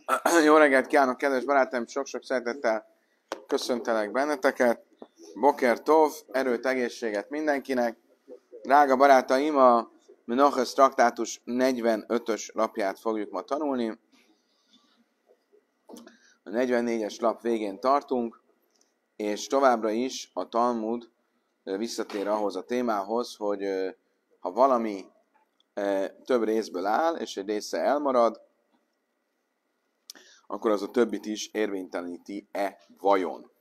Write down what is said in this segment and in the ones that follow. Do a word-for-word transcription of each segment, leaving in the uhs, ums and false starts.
Jó reggelt kívánok, kedves barátaim! Sok-sok szeretettel köszöntelek benneteket. Boker Tov, erőt, egészséget mindenkinek. Drága barátaim, a Menachos traktátus negyvenötös lapját fogjuk ma tanulni. A negyvennégyes lap végén tartunk, és továbbra is a Talmud visszatér ahhoz a témához, hogy ha valami több részből áll, és egy része elmarad, akkor az a többit is érvényteleníti-e vajon.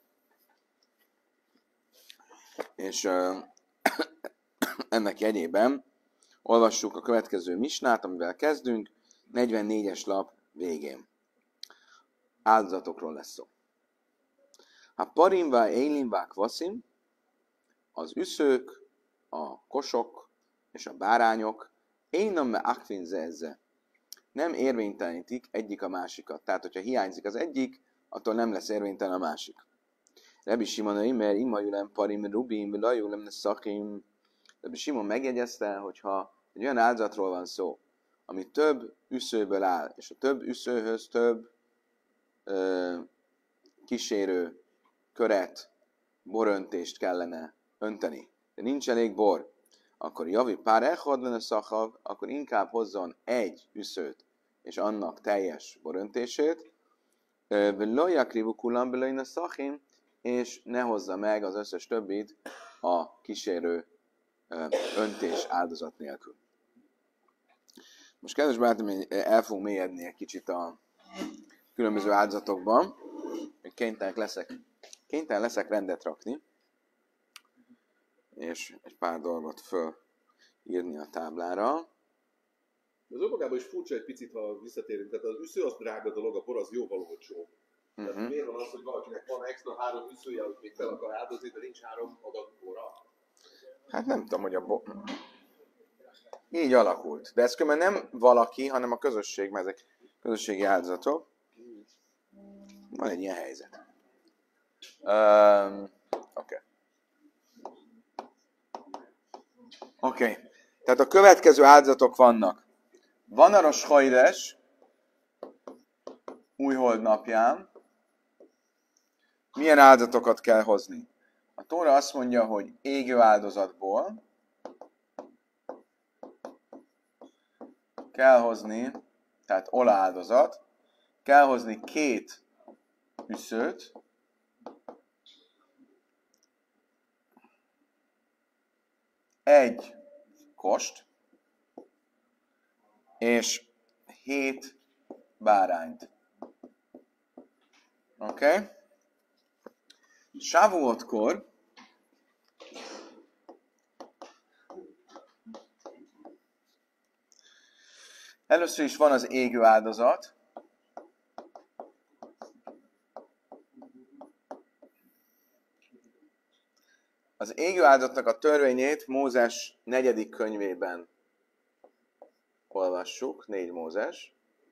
És uh, ennek jegyében olvassuk a következő misnát, amivel kezdünk, negyvennégyes lap végén. Áldozatokról lesz szó. A parimvá élimvá kvaszim, az üszők, a kosok és a bárányok, énam me akvin zezze, nem érvénytelenítik egyik a másikat. Tehát, hogyha hiányzik az egyik, attól nem lesz érvénytelen a másik. Rabbi Simon, mert imajulem parim rubim, lajulem ne szakim. Rabbi Simon megjegyezte, hogyha egy olyan áldozatról van szó, ami több üszőből áll, és a több üszőhöz több ö, kísérő, köret, boröntést kellene önteni, de nincs elég bor, akkor javi pár echad lenne szachav, akkor inkább hozzon egy üszőt, és annak teljes boröntését, és ne hozza meg az összes többit a kísérő öntés áldozat nélkül. Most kedves barátom, el fogunk mélyedni egy kicsit a különböző áldozatokban, hogy kénytelen leszek, kénytelen leszek rendet rakni, és egy pár dolgot fölírni a táblára. De az önmagában is furcsa egy picit, ha visszatérünk. Tehát az üsző az drága dolog, a bor az jóval olcsó. Tehát uh-huh. Miért van az, hogy valakinek van extra három üszője, hogy még fel akar áldozni, de nincs három adag bora? Hát nem tudom, hogy a bor... Így alakult. De ez különben nem valaki, hanem a közösség, mert ezek közösségi áldozatok. Van egy ilyen helyzet. Um, Oké. Okay. Oké. Okay. Tehát a következő áldozatok vannak. Van a Rosh Chodesh, újhold napján. Milyen áldozatokat kell hozni? A Tóra azt mondja, hogy égő áldozatból kell hozni, tehát ola áldozat, kell hozni két üszőt, egy kost, és hét bárányt. Oké? Okay? Sávuotkor először is van az égő áldozat. Az égő áldozatnak a törvényét Mózes negyedik könyvében olvassuk, négy Mózes.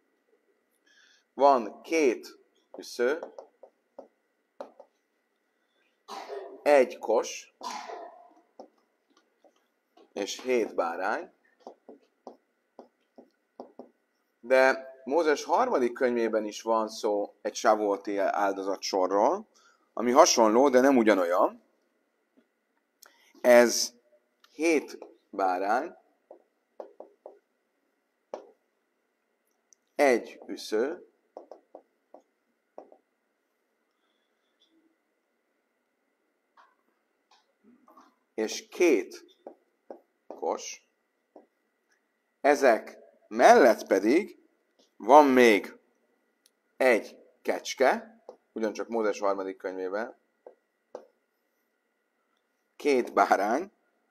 Van két üsző, egy kos, és hét bárány. De Mózes harmadik könyvében is van szó egy sávuoti áldozatsorról, ami hasonló, de nem ugyanolyan. Ez hét bárány, egy üsző, és két kos. Ezek mellett pedig van még egy kecske, ugyancsak Mózes harmadik könyvében, két bárány,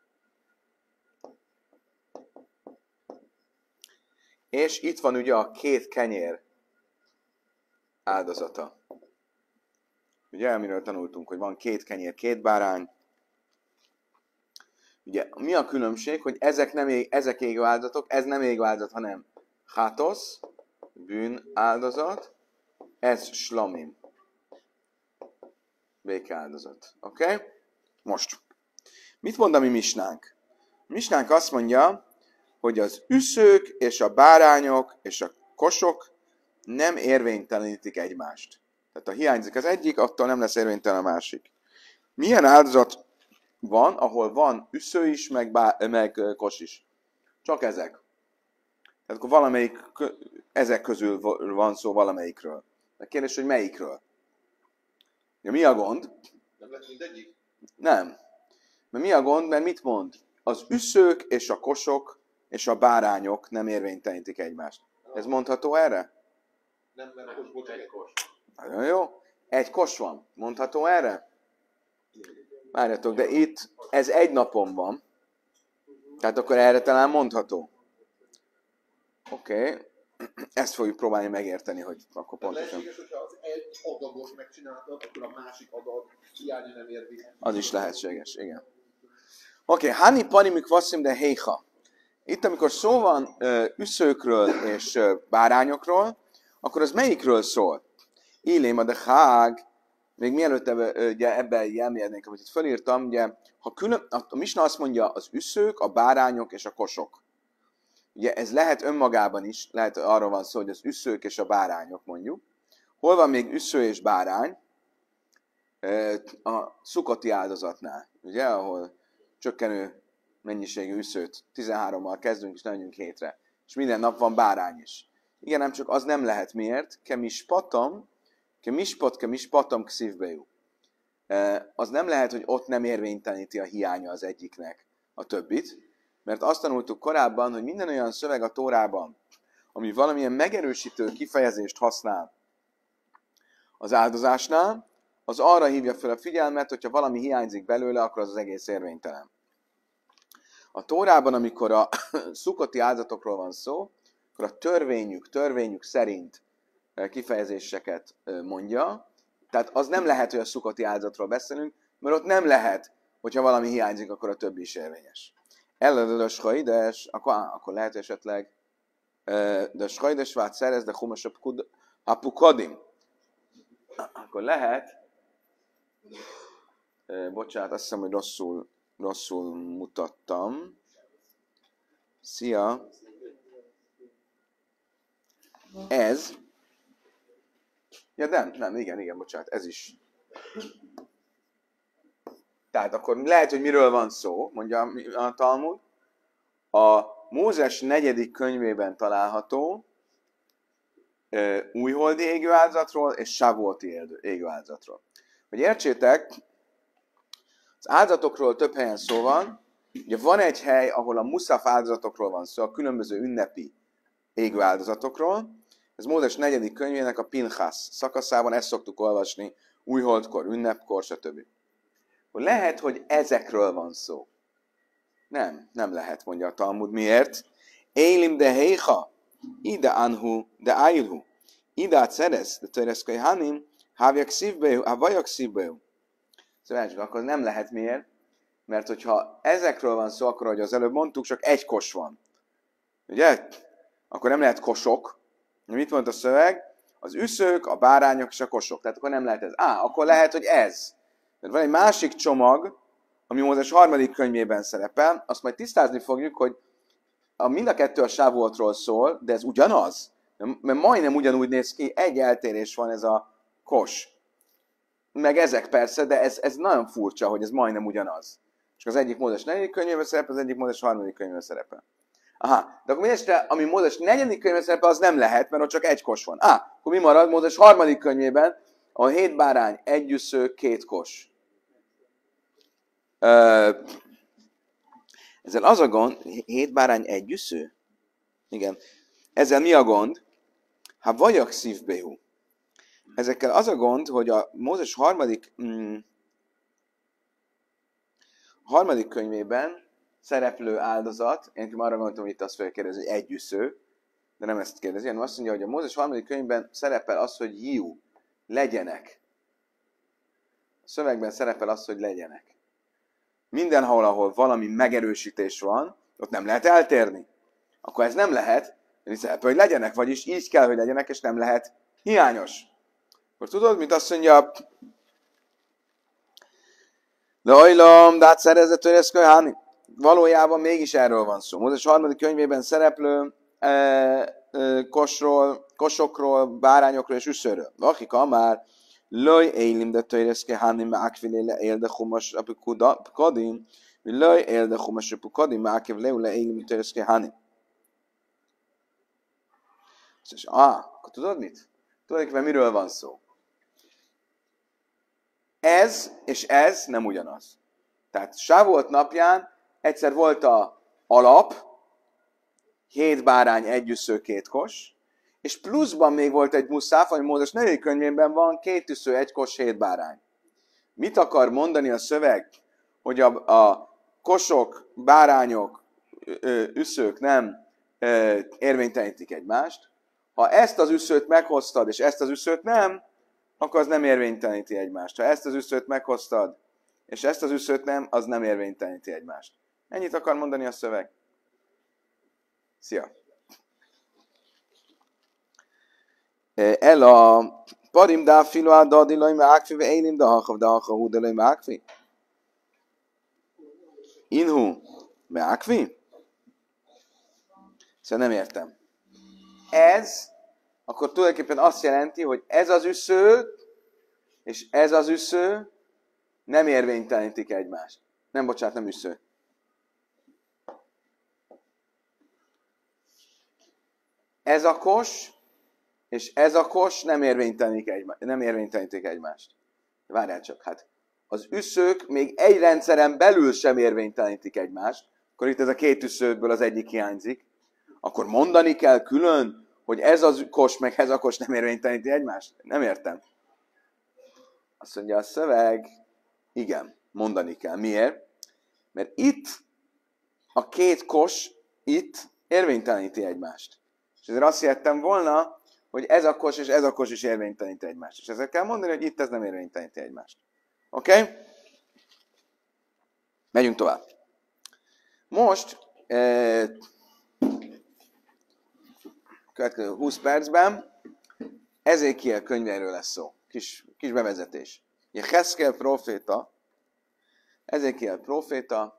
és itt van ugye a két kenyér áldozata. Ugye, amiről tanultunk, hogy van két kenyér, két bárány. Ugye, mi a különbség, hogy ezek nem ég, ezek égő áldozatok, ez nem égő áldozat, hanem hátosz, bűn áldozat, ez slamim, békeáldozat. Oké? Okay? Most. Mit mond a mi misnánk? A misnánk azt mondja, hogy az üszők és a bárányok és a kosok nem érvénytelenítik egymást. Tehát ha hiányzik az egyik, attól nem lesz érvénytelen a másik. Milyen áldozat van, ahol van üsző is, meg, bá- meg kos is? Csak ezek. Tehát akkor valamelyik, ezek közül van szó valamelyikről. A kérdés, hogy melyikről? Ja, mi a gond? Nem lett mindegyik? Nem. Mert mi a gond? Mert mit mond? Az üszők és a kosok és a bárányok nem érvénytelenítik egymást. Ez mondható erre? Nem, mert kos, bocs, egy kos. Nagyon jó. Egy kos van. Mondható erre? Várjatok, de itt ez egy napon van. Tehát akkor erre talán mondható. Oké. Okay. Ezt fogjuk próbálni megérteni, hogy akkor pontosan. Lehetséges, hogyha az egy adagot megcsináltad, akkor a másik adag hiánya nem érvényes. Az is lehetséges, igen. Oké, okay. Hani panimik vasszim de héha. Itt, amikor szó van ö, üszőkről és ö, bárányokról, akkor az melyikről szól? Illém a de hág, még mielőtt ebbe, ugye, ebbe elmérnénk, amit itt felírtam, ugye, ha külön, a Misna azt mondja, az üszők, a bárányok és a kosok. Ugye ez lehet önmagában is, lehet arról van szó, hogy az üszők és a bárányok mondjuk. Hol van még üsző és bárány? A szukoti áldozatnál, ugye, ahol csökkenő mennyiségű üszőt tizenhárommal kezdünk, és menjünk hétre. És minden nap van bárány is. Igen, nem csak az nem lehet. Miért? Kemispatam, kemispat, kemispatam kszívbejú. Az nem lehet, hogy ott nem érvényteleníti a hiánya az egyiknek a többit, mert azt tanultuk korábban, hogy minden olyan szöveg a Tórában, ami valamilyen megerősítő kifejezést használ az áldozásnál, az arra hívja fel a figyelmet, hogyha valami hiányzik belőle, akkor az az egész érvénytelen. A Tórában, amikor a szukoti áldozatokról van szó, akkor a törvényük, törvényük szerint kifejezéseket mondja, tehát az nem lehet, hogy a szukoti áldozatról beszélünk, mert ott nem lehet, hogyha valami hiányzik, akkor a többi is érvényes. Elledös hajdes, akkor, akkor lehet esetleg de hajdes vált szerez, de humas apukodim. Akkor lehet, bocsánat, azt hiszem, hogy rosszul, rosszul mutattam. Szia! Ez, ja nem, nem, igen, igen, bocsánat, ez is. Tehát akkor lehet, hogy miről van szó, mondja a Talmud. A Mózes negyedik könyvében található uh, újholdi égőáldozatról és sávolti égőáldozatról. Hogy értsétek, az áldozatokról több helyen szó van. Ugye van egy hely, ahol a muszaf áldozatokról van szó, a különböző ünnepi égőáldozatokról. Ez Mózes negyedik könyvének a Pinchas szakaszában, ezt szoktuk olvasni újholdkor, ünnepkor, stb. Lehet, hogy ezekről van szó. Nem, nem lehet, mondja a Talmud. Miért? Élim de héha, ide anhu, de ájlhu, ide szerez, de töreszkai hanim, hávjak szívbejú, hávajak szívbejú. Szóval akkor nem lehet miért? Mert hogyha ezekről van szó, akkor, ahogy az előbb mondtuk, csak egy kos van. Ugye? Akkor nem lehet kosok. Mit mond a szöveg? Az üszők, a bárányok és a kosok. Tehát akkor nem lehet ez. Á, akkor lehet, hogy ez. Mert van egy másik csomag, ami Mózes harmadik könyvében szerepel, azt majd tisztázni fogjuk, hogy a mind a kettő a sávoltról szól, de ez ugyanaz. Mert majdnem ugyanúgy néz ki, egy eltérés van ez a kos. Meg ezek persze, de ez, ez nagyon furcsa, hogy ez majdnem ugyanaz. És az egyik Mózes negyedik könyvében szerepel, az egyik Mózes harmadik könyvében szerepel. Aha, de akkor mindestre, ami Mózes negyedik könyvében szerepel, az nem lehet, mert ott csak egy kos van. Á, akkor mi marad Mózes harmadik könyvében, ahol hét bárány, egy üsző, két kos. Uh, ezzel az a gond, hét bárány egy üsző? Igen. Ezzel mi a gond? Ha vajak szívbejú. Ezekkel az a gond, hogy a Mózes harmadik, mm, harmadik könyvében szereplő áldozat, én arra gondoltam, hogy itt azt fogja kérdezni, hogy egy üsző, de nem ezt kérdezi, hanem azt mondja, hogy a Mózes harmadik könyvben szerepel az, hogy jú, legyenek. A szövegben szerepel az, hogy legyenek. Mindenhol, ahol valami megerősítés van, ott nem lehet eltérni. Akkor ez nem lehet, hiszen hogy legyenek, vagyis így kell, hogy legyenek, és nem lehet hiányos. Akkor tudod, mint azt mondja, de hajlam, de hát szerezett, hogy ez kölyháni. Valójában mégis erről van szó. Mózes harmadik könyvében szereplő e, kosról, kosokról, bárányokról és üszőről. Vakika már löj élim de töreszke hanem ákviléle élde humas apikodim, löj élde humas apikodim, ákviléle élim de töreszke hanem. És ah, akkor tudod mit? Tulajdonképpen miről van szó? Ez és ez nem ugyanaz. Tehát Sávolt napján egyszer volt a alap, hét bárány, egy üsző, két kos, és pluszban még volt egy muszáf, ami Mózes negyedik könyvében van, két üsző, egy kos, hét bárány. Mit akar mondani a szöveg, hogy a, a kosok, bárányok, üszők nem érvénytelenítik egymást? Ha ezt az üszőt meghoztad, és ezt az üszőt nem, akkor az nem érvényteleníti egymást. Ha ezt az üszőt meghoztad, és ezt az üszőt nem, az nem érvényteleníti egymást. Ennyit akar mondani a szöveg. Szia! El a parim da filo a dadilai mákfi, ve élim da hachav da hachav da mákfi. Inhu mákfi? Szóval nem értem. Ez akkor tulajdonképpen azt jelenti, hogy ez az üsző és ez az üsző nem érvénytelenítik egymást. Nem, bocsánat, nem üsző. Ez a kos és ez a kos nem érvénytelenítik egymást. Nem érvénytelenítik egymást. Várjál csak, hát az üszők még egy rendszeren belül sem érvénytelenítik egymást. Akkor itt ez a két üszőből az egyik hiányzik. Akkor mondani kell külön, hogy ez az kos, meg ez a kos nem érvényteleníti egymást? Nem értem. Azt mondja a szöveg, igen, mondani kell. Miért? Mert itt a két kos itt érvényteleníti egymást. És ezért azt hihettem volna, hogy ez a kos és ez a kos is érvényteleníti egymást. És ezzel kell mondani, hogy itt ez nem érvényteleníti egymást. Oké? Okay? Megyünk tovább. Most eh, következő húsz percben Ezékiel könyvéről lesz szó. Kis, kis bevezetés. Jeheszkel próféta, Ezékiel próféta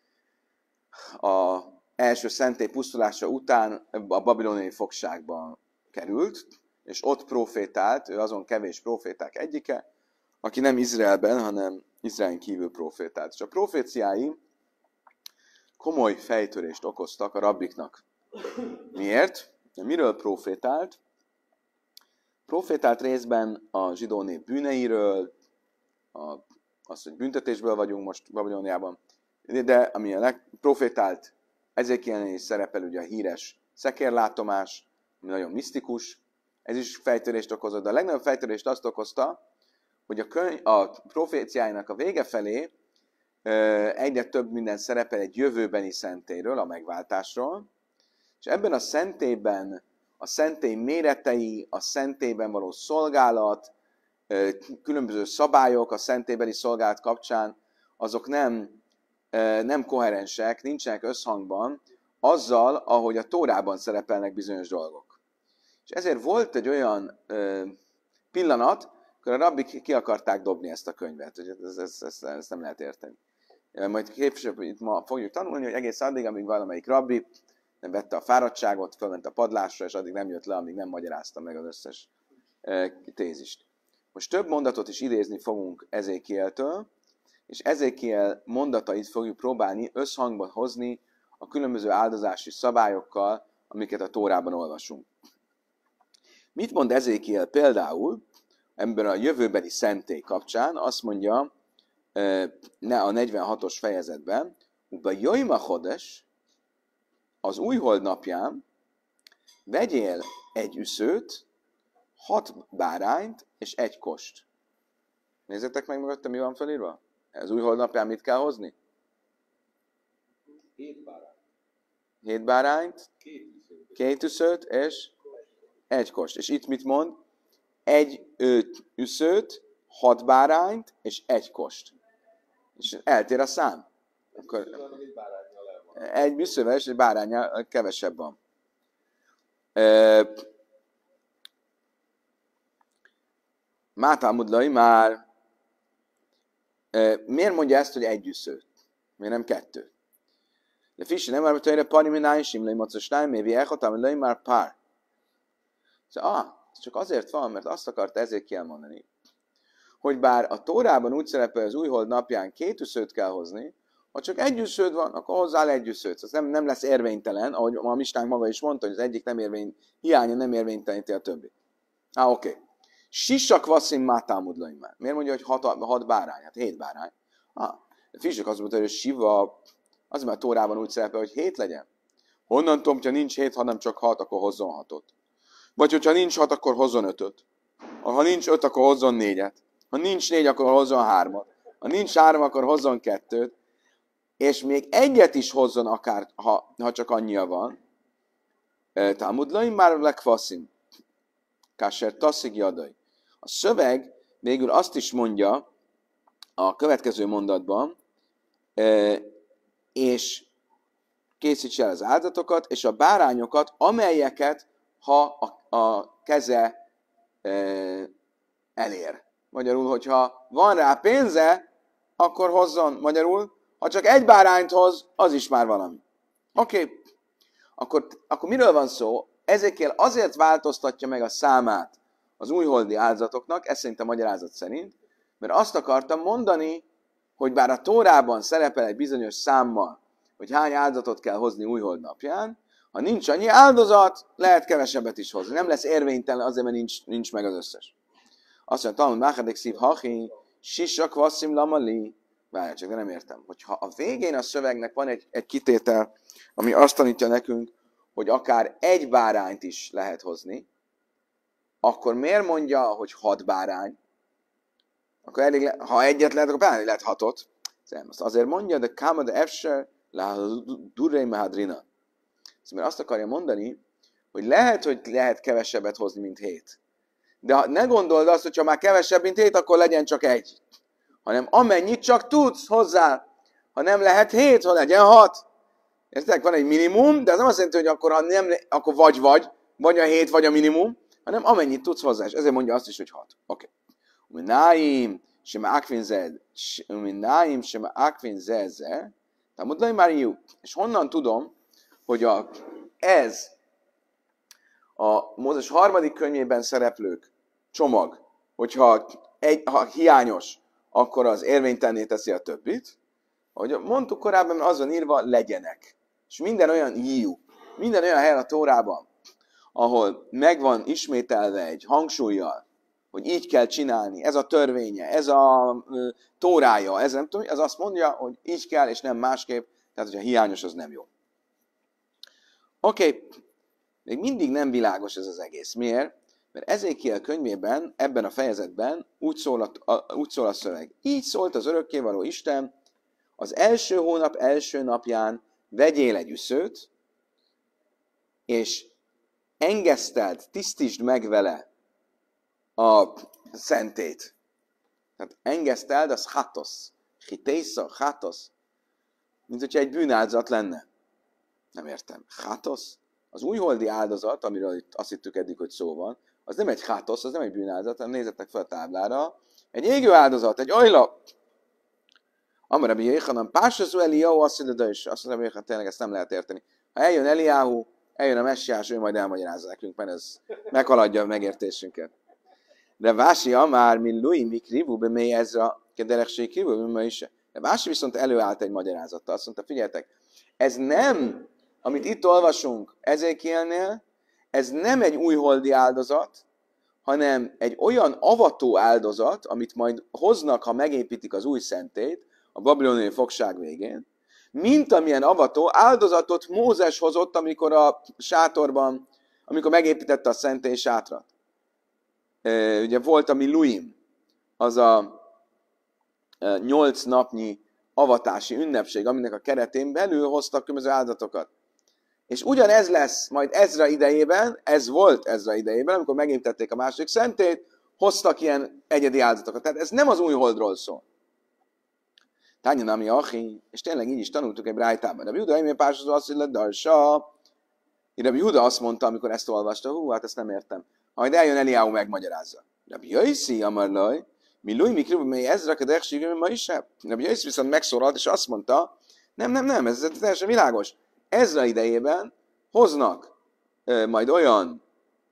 a első szentély pusztulása után a babiloniai fogságban került, és ott profétált, ő azon kevés proféták egyike, aki nem Izraelben, hanem Izraelen kívül profétált. És a proféciái komoly fejtörést okoztak a rabbiknak. Miért? De miről profétált? Profétált részben a zsidó nép bűneiről, a, az, hogy büntetésből vagyunk most Babiloniában, de ami a legprofétált, Ezékielnél is szerepel ugye a híres szekérlátomás, ami nagyon misztikus, ez is fejtörést okozott, de a legnagyobb fejtörést azt okozta, hogy a, könyv, a proféciájának a vége felé egyre több minden szerepel egy jövőbeni szentélyről, a megváltásról, és ebben a szentélyben a szentély méretei, a szentélyben való szolgálat, különböző szabályok a szentélybeli szolgálat kapcsán, azok nem, nem koherensek, nincsenek összhangban azzal, ahogy a Tórában szerepelnek bizonyos dolgok. És ezért volt egy olyan pillanat, akkor a rabbik ki akarták dobni ezt a könyvet. Ezt, ezt, ezt, ezt nem lehet érteni. Majd később itt ma fogjuk tanulni, hogy egész addig, amíg valamelyik rabbi nem vette a fáradtságot, fölment a padlásra, és addig nem jött le, amíg nem magyarázta meg az összes tézist. Most több mondatot is idézni fogunk Ezékieltől, és Ezékiel mondatait fogjuk próbálni összhangba hozni a különböző áldozási szabályokkal, amiket a Tórában olvasunk. Mit mond Ezékiel például ebben a jövőbeli szentély kapcsán? Azt mondja ne a negyvenhatos fejezetben, Uba Jojma Hodes, az újhold napján vegyél egy üszőt, hat bárányt és egy kost. Nézzétek meg mögöttem, mi van felírva? Az újhold napján mit kell hozni? Hét bárányt. Hét bárányt, Két üszőt. két üszőt és egy kost. És itt mit mond? Egy üszőt, hat bárányt és egy kost. És eltér a szám. Akkor egy üszővel és egy báránnyal kevesebb van. Mátámudlai már miért mondja ezt, hogy egy üszőt? Miért nem kettő? De Fissi nem már tőle pari mináj simlai macostáj, mévi elhatam, lőj már pár. Szóval, ah, ez csak azért van, mert azt akarta ezért kell mondani, hogy bár a Tórában úgy szerepel, az újhold napján két üszőt kell hozni, ha csak egy üsződ van, akkor hozzál egy üszőt. Ez nem, nem lesz érvénytelen, ahogy a misnánk maga is mondta, hogy az egyik nem érvény, hiánya nem érvényteleníti a többi. Á, oké. Okay. Sisak vasszim mátámudlaim már. Miért mondja, hogy hat, hat bárány? Hát hét bárány. Ah, de Fissak azt mondta, hogy siva, az már a Tórában úgy szerepel, hogy hét legyen. Honnan tudom, hogyha nincs hét, hanem csak hat, akkor hozzon hatot. Vagy hogyha nincs hat, akkor hozzon ötöt. Ha nincs öt, akkor hozzon négyet. Ha nincs négy, akkor hozzon hármat. Ha nincs három, akkor hozzon kettőt. És még egyet is hozzon akár, ha, ha csak annyia van. Talmudlaim már lekvaszim. Kásser taszig jadai. A szöveg végül azt is mondja a következő mondatban, és készíts el az áldatokat, és a bárányokat, amelyeket, ha a, a keze elér. Magyarul, hogyha van rá pénze, akkor hozzon. Magyarul, ha csak egy bárányt hoz, az is már valami. Oké. Okay. Akkor, akkor miről van szó? Ezekkel azért változtatja meg a számát az újholdi áldozatoknak, ez szerint a magyarázat szerint, mert azt akartam mondani, hogy bár a Tórában szerepel egy bizonyos számmal, hogy hány áldozatot kell hozni újhold napján, ha nincs annyi áldozat, lehet kevesebbet is hozni. Nem lesz érvénytelen azért, mert nincs, nincs meg az összes. Azt mondja, Talmud máchadek szív hachi, sisak vasszim lamali. Várjál csak, de nem értem. Hogyha a végén a szövegnek van egy, egy kitétel, ami azt tanítja nekünk, hogy akár egy bárányt is lehet hozni, akkor miért mondja, hogy hat bárány? Akkor elég le, ha egyet lehet, akkor elég lehet hatot. Azt azért mondja, de káma de efser la durrei mahadrina. Mert azt akarja mondani, hogy lehet, hogy lehet kevesebbet hozni, mint hét. De ne gondold azt, hogy ha már kevesebb, mint hét, akkor legyen csak egy. Hanem amennyit csak tudsz hozzá. Ha nem lehet hét, ha legyen hat. Értek? Van egy minimum, de az nem azt jelenti, hogy akkor, ha nem, akkor vagy vagy, vagy a hét, vagy a minimum, hanem amennyit tudsz hozzá. És ezért mondja azt is, hogy hat. Oké. Umináim, sema akvin zed, umináim, sema akvin zeze, tamudlai már jó. És honnan tudom, hogy a, ez a Mózes harmadik könyvében szereplők csomag, hogyha egy, ha hiányos, akkor az érvénytelenné teszi a többit. Ahogy mondtuk korábban, az van írva, legyenek. És minden olyan jú, minden olyan hely a Tórában, ahol megvan ismételve egy hangsúlyjal, hogy így kell csinálni, ez a törvénye, ez a ö, tórája, ez nem tudom, ez azt mondja, hogy így kell, és nem másképp, tehát hogyha hiányos, az nem jó. Oké, okay. Még mindig nem világos ez az egész. Miért? Mert Ezékiel könyvében, ebben a fejezetben úgy szól a, a, úgy szól a szöveg. Így szólt az örökkévaló Isten, az első hónap első napján vegyél egy üszőt, és engeszteld, tisztítsd meg vele a szentét. Tehát engeszteld, az hátosz. Hitésza, hátosz. Mint hogyha egy bűnáldozat lenne. Nem értem. Hátosz? Az újholdi áldozat, amiről itt azt hittük eddig, hogy szó van, az nem egy hátosz, az nem egy bűnáldozat, hanem nézzetek fel a táblára. Egy égő áldozat, egy ajla. Amarabi Jéhanan, Pásazú Eliyahu, azt mondja, és azt mondja, hogy tényleg ezt nem lehet érteni. Ha eljön Eliyahu, eljön a messiás, ő majd elmagyarázza nekünk, mert ez meghaladja a megértésünket. De Vási Amár, mint Lui Mikrivu, be mély ezra, kederekség kívül, be is. De Vási viszont előállt egy magyarázattal. Azt mondta, figyeljetek, ez nem, amit itt olvasunk Ezékielnél, ez nem egy újholdi áldozat, hanem egy olyan avató áldozat, amit majd hoznak, ha megépítik az új szentét, a babiloniai fogság végén, mint amilyen avató áldozatot Mózes hozott, amikor a sátorban, amikor megépítette a szentély sátrat. E, ugye volt a Miluim, az a e, nyolc napnyi avatási ünnepség, aminek a keretén belül hoztak különböző áldatokat. És ugyanez lesz majd Ezra idejében, ez volt Ezra idejében, amikor megépítették a második szentét, hoztak ilyen egyedi áldatokat. Tehát ez nem az új holdról szól. Tányanami achi, és tényleg így is tanultuk egy brájtában. Rabbi Huda, én pásozó azt, hogy ledarsa. Rabbi Huda azt mondta, amikor ezt olvasta, hú, hát ezt nem értem. Majd eljön Eliáhu, megmagyarázza. Rabbi Jöjszi, amarlaj, mi lui mikribu, mely ezra kedekségű, ma is sem. Rabbi Jöjszi viszont megszólalt, és azt mondta, nem, nem, nem, ez teljesen világos. Ezra idejében hoznak e, majd olyan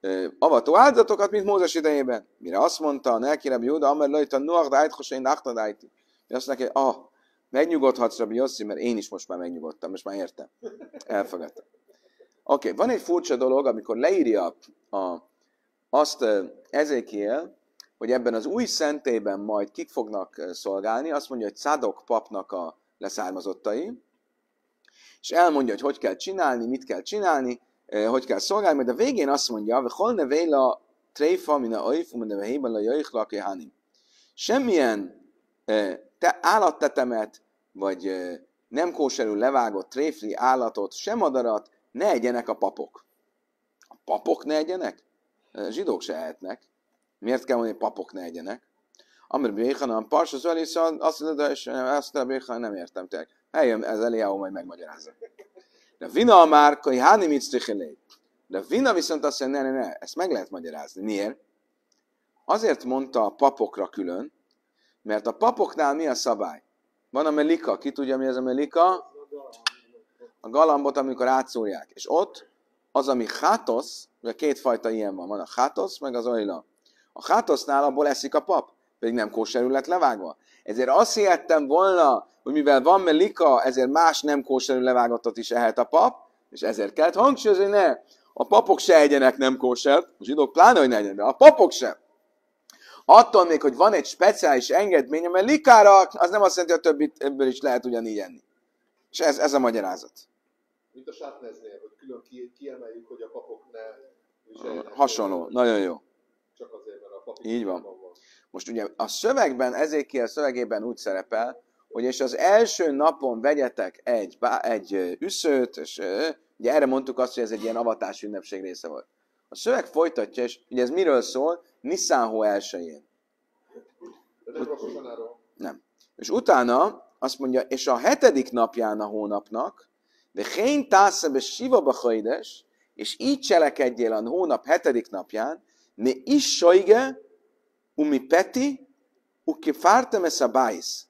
avató áldozatokat, mint Mózes idejében. Mire azt mondta, neki Rabbi Júda, Amer lajta Noach dájt, hosén nachtadájti. Azt neki, ah, megnyugodhatsz, Rabbi Yossi, mert én is most már megnyugodtam, most már értem. Elfogadtam. Oké, okay, van egy furcsa dolog, amikor leírja a, azt Ezékiel, hogy ebben az új szentélyben majd kik fognak szolgálni, azt mondja, hogy Cadok papnak a leszármazottai, és elmondja, hogy hogy kell csinálni, mit kell csinálni, hogy kell szolgálni, majd a végén azt mondja, hogy hol ne véla tréfa, min a oif, min a vehében la jöjjlak jehanim. Semmilyen te állattetemet, vagy nem kóserül levágott tréfli állatot, sem madarat ne egyenek a papok. A papok ne egyenek? A zsidók se ehetnek. Miért kell mondani, hogy papok ne egyenek? Amir Béhanan, Parsa Zölisza, azt mondja, és ezt a Béhanan nem értem tényleg. Eljön ez Eliáó, majd megmagyarázza. De vina a márkai, háni mit sztichelé. De vina viszont azt mondja, ne, ne, ne, ezt meg lehet magyarázni. Miért? Azért mondta a papokra külön, mert a papoknál mi a szabály? Van a melika, ki tudja, mi ez a melika? A galambot, amikor átszúrják. És ott az, ami hátosz, ugye kétfajta ilyen van, van a hátosz, meg az oila. A hátosznál abból eszik a pap, pedig nem kóserül lett levágva. Ezért azt hihettem volna, hogy mivel van melika, ezért más nem kóserül levágottat is ehet a pap, és ezért kellett hangsúlyozni, ne, a papok se egyenek nem kósert, a zsidók pláne, hogy ne egyenek, de a papok sem. Attól még, hogy van egy speciális engedmény a melikára, az nem azt jelenti, hogy a többit ebből is lehet ugyanígy enni. És ez, ez a magyarázat. Mint a sátneznél, hogy külön kiemeljük, hogy a papok ne viseljenek. Hasonló, nagyon jó. Csak azért, mert a papok így van. van. Most ugye a szövegben, Ezékiel szövegében úgy szerepel, hogy és az első napon vegyetek egy, egy üszőt, és ugye erre mondtuk azt, hogy ez egy ilyen avatási ünnepség része volt. A szöveg folytatja, és ugye ez miről szól? Niszánhó elsején. De nem Rosh Nem. És utána azt mondja, és a hetedik napján a hónapnak, de hén tászebe siva bachaides, és így cselekedjél a hónap hetedik napján, ne is sajge, umi peti, uki fártem ez a bájsz.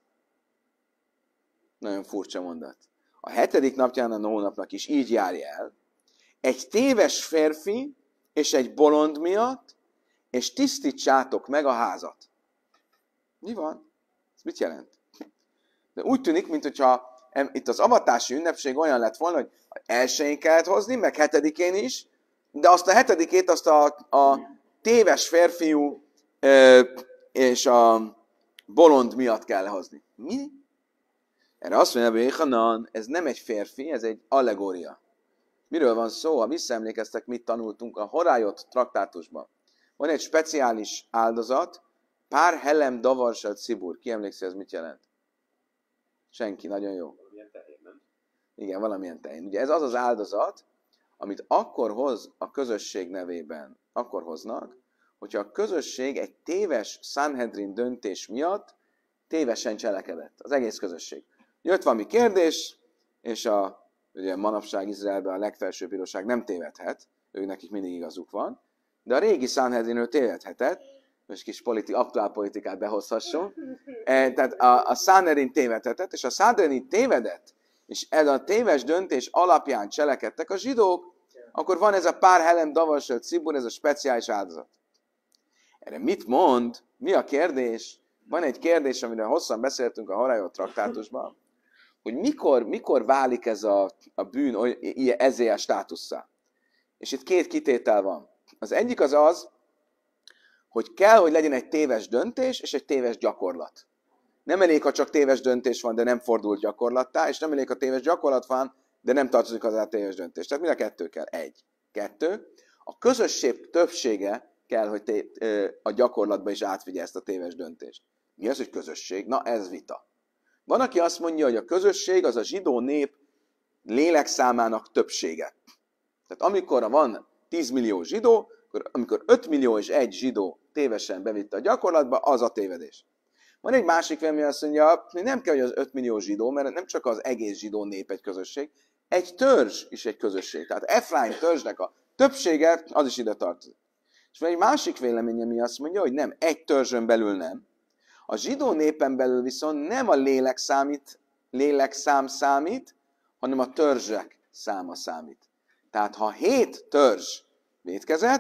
Nagyon furcsa mondat. A hetedik napján a hónapnak is így járja el. Egy téves férfi és egy bolond miatt, és tisztítsátok meg a házat. Mi van? Ez mit jelent? De úgy tűnik, mintha itt az avatási ünnepség olyan lett volna, hogy elsőjén kellett hozni, meg hetedikén is, de azt a hetedikét azt a, a téves férfiú és a bolond miatt kell hozni. Mi? Erre azt mondja, hogy Hanan, ez nem egy férfi, ez egy allegória. Miről van szó? Ha visszaemlékeztek, mit tanultunk a Horájot traktátusban. Van egy speciális áldozat, pár helem davarsat szibur. Ki emlékszik, ez mit jelent? Senki, nagyon jó. Valamilyen tehén, nem? Igen, valamilyen tehén. Ugye ez az az áldozat, amit akkor hoz a közösség nevében, akkor hoznak, hogyha a közösség egy téves Sanhedrin döntés miatt tévesen cselekedett. Az egész közösség. Jött valami kérdés, és a, ugye manapság Izraelben a legfelsőbb bíróság nem tévedhet, ők nekik mindig igazuk van, de a régi Sanhedrin ő tévedhetett, most kis politi, aktuál politikát behozhasson, e, tehát a, a Sanhedrin tévedhetett, és a Sanhedrin tévedett, és ez a téves döntés alapján cselekedtek a zsidók, akkor van ez a pár helem davasölt szibur, ez a speciális áldozat. Erre mit mond? Mi a kérdés? Van egy kérdés, amiről hosszan beszéltünk a Horájot traktátusban, hogy mikor, mikor válik ez a, a bűn ezé a státusszá. És itt két kitétel van. Az egyik az az, hogy kell, hogy legyen egy téves döntés és egy téves gyakorlat. Nem elég, ha csak téves döntés van, de nem fordult gyakorlattá, és nem elég, ha téves gyakorlat van, de nem tartozik hozzá a téves döntés. Tehát mind a kettő kell. Egy. Kettő. A közösség többsége kell, hogy té- a gyakorlatba is átvigye ezt a téves döntést. Mi az, hogy közösség? Na, ez vita. Van, aki azt mondja, hogy a közösség az a zsidó nép lélekszámának többsége. Tehát amikor van tíz millió zsidó, akkor amikor öt millió és egy zsidó tévesen bevitte a gyakorlatba, az a tévedés. Van egy másik vélemény, azt mondja, hogy nem kell, hogy az öt millió zsidó, mert nem csak az egész zsidó nép egy közösség, egy törzs is egy közösség. Tehát Efraim törzsnek a többsége, az is ide tartozik. És van egy másik vélemény, ami azt mondja, hogy nem, egy törzsön belül nem. A zsidó népen belül viszont nem a lélek számít, lélekszám számít, hanem a törzsek száma számít. Tehát ha hét törzs vétkezett,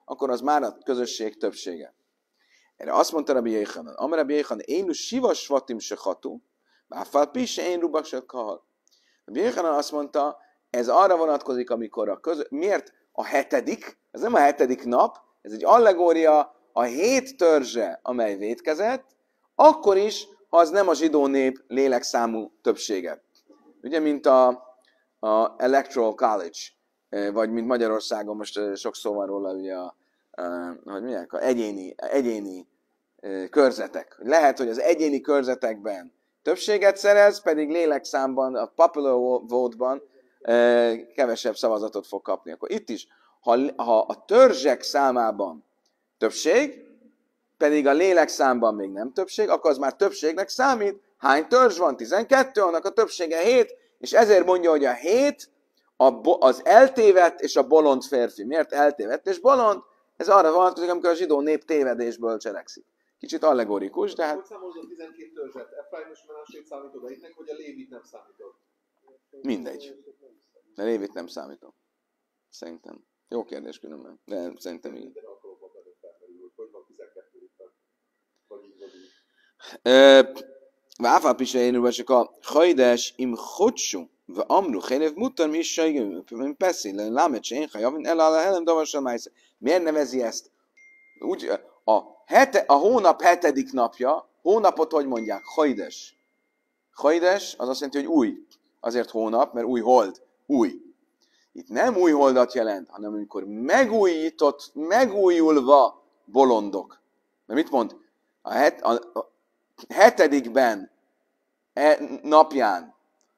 akkor az már a közösség többsége. Erre azt mondta Rabbi Jéhanan, Amar Rabbi Jéhanan, én sivas svatim se hatu, báfál pisse én rubak se kahal. Rabbi Jéhanan azt mondta, ez arra vonatkozik, amikor a közö... Miért a hetedik? Ez nem a hetedik nap, ez egy allegória a hét törzse, amely vétkezett, akkor is, ha az nem a zsidó nép lélekszámú többsége. Ugye, mint a, a Electoral College, vagy mint Magyarországon, most sok szó van róla, ugye a, a, hogy mondják, a egyéni, egyéni körzetek. Lehet, hogy az egyéni körzetekben többséget szerez, pedig lélekszámban, a popular vote-ban kevesebb szavazatot fog kapni. Akkor itt is, ha, ha a törzsek számában többség, pedig a lélekszámban még nem többség, akkor az már többségnek számít. Hány törzs van? tizenkettő, annak a többsége hét, és ezért mondja, hogy a hét az eltévedt és a bolond férfi. Miért eltévedt és bolond? Ez arra vonatkozik, amikor a zsidó nép tévedésből cselekszik. Kicsit allegorikus, de hát... Hogy számolod a tizenkét törzset? Efraim és Menásét számítod a hitnek, vagy a Lévit nem számítod? Mindegy. De Lévit nem számítom. Szerintem. Jó kérdés különben. De szerintem így. Minden alkalommal benne felmerül, hogy hogy van tizenkettő itt. Vagy így, vagy így. Váfál pisa én csak a hajdes im chocsú, ve amru chénev mutar mi is sajgőm, persze, lámet se én hajavin, eláll a helem davassal májsz. Miért nevezi ezt? Úgy, a, hete, a hónap hetedik napja, hónapot hogy mondják? Hajdes. Hajdes az azt jelenti, hogy új. Azért hónap, mert új hold. Új. Itt nem új holdat jelent, hanem amikor megújított, megújulva bolondok. Mert mit mond? A, het, a, a hetedikben e, napján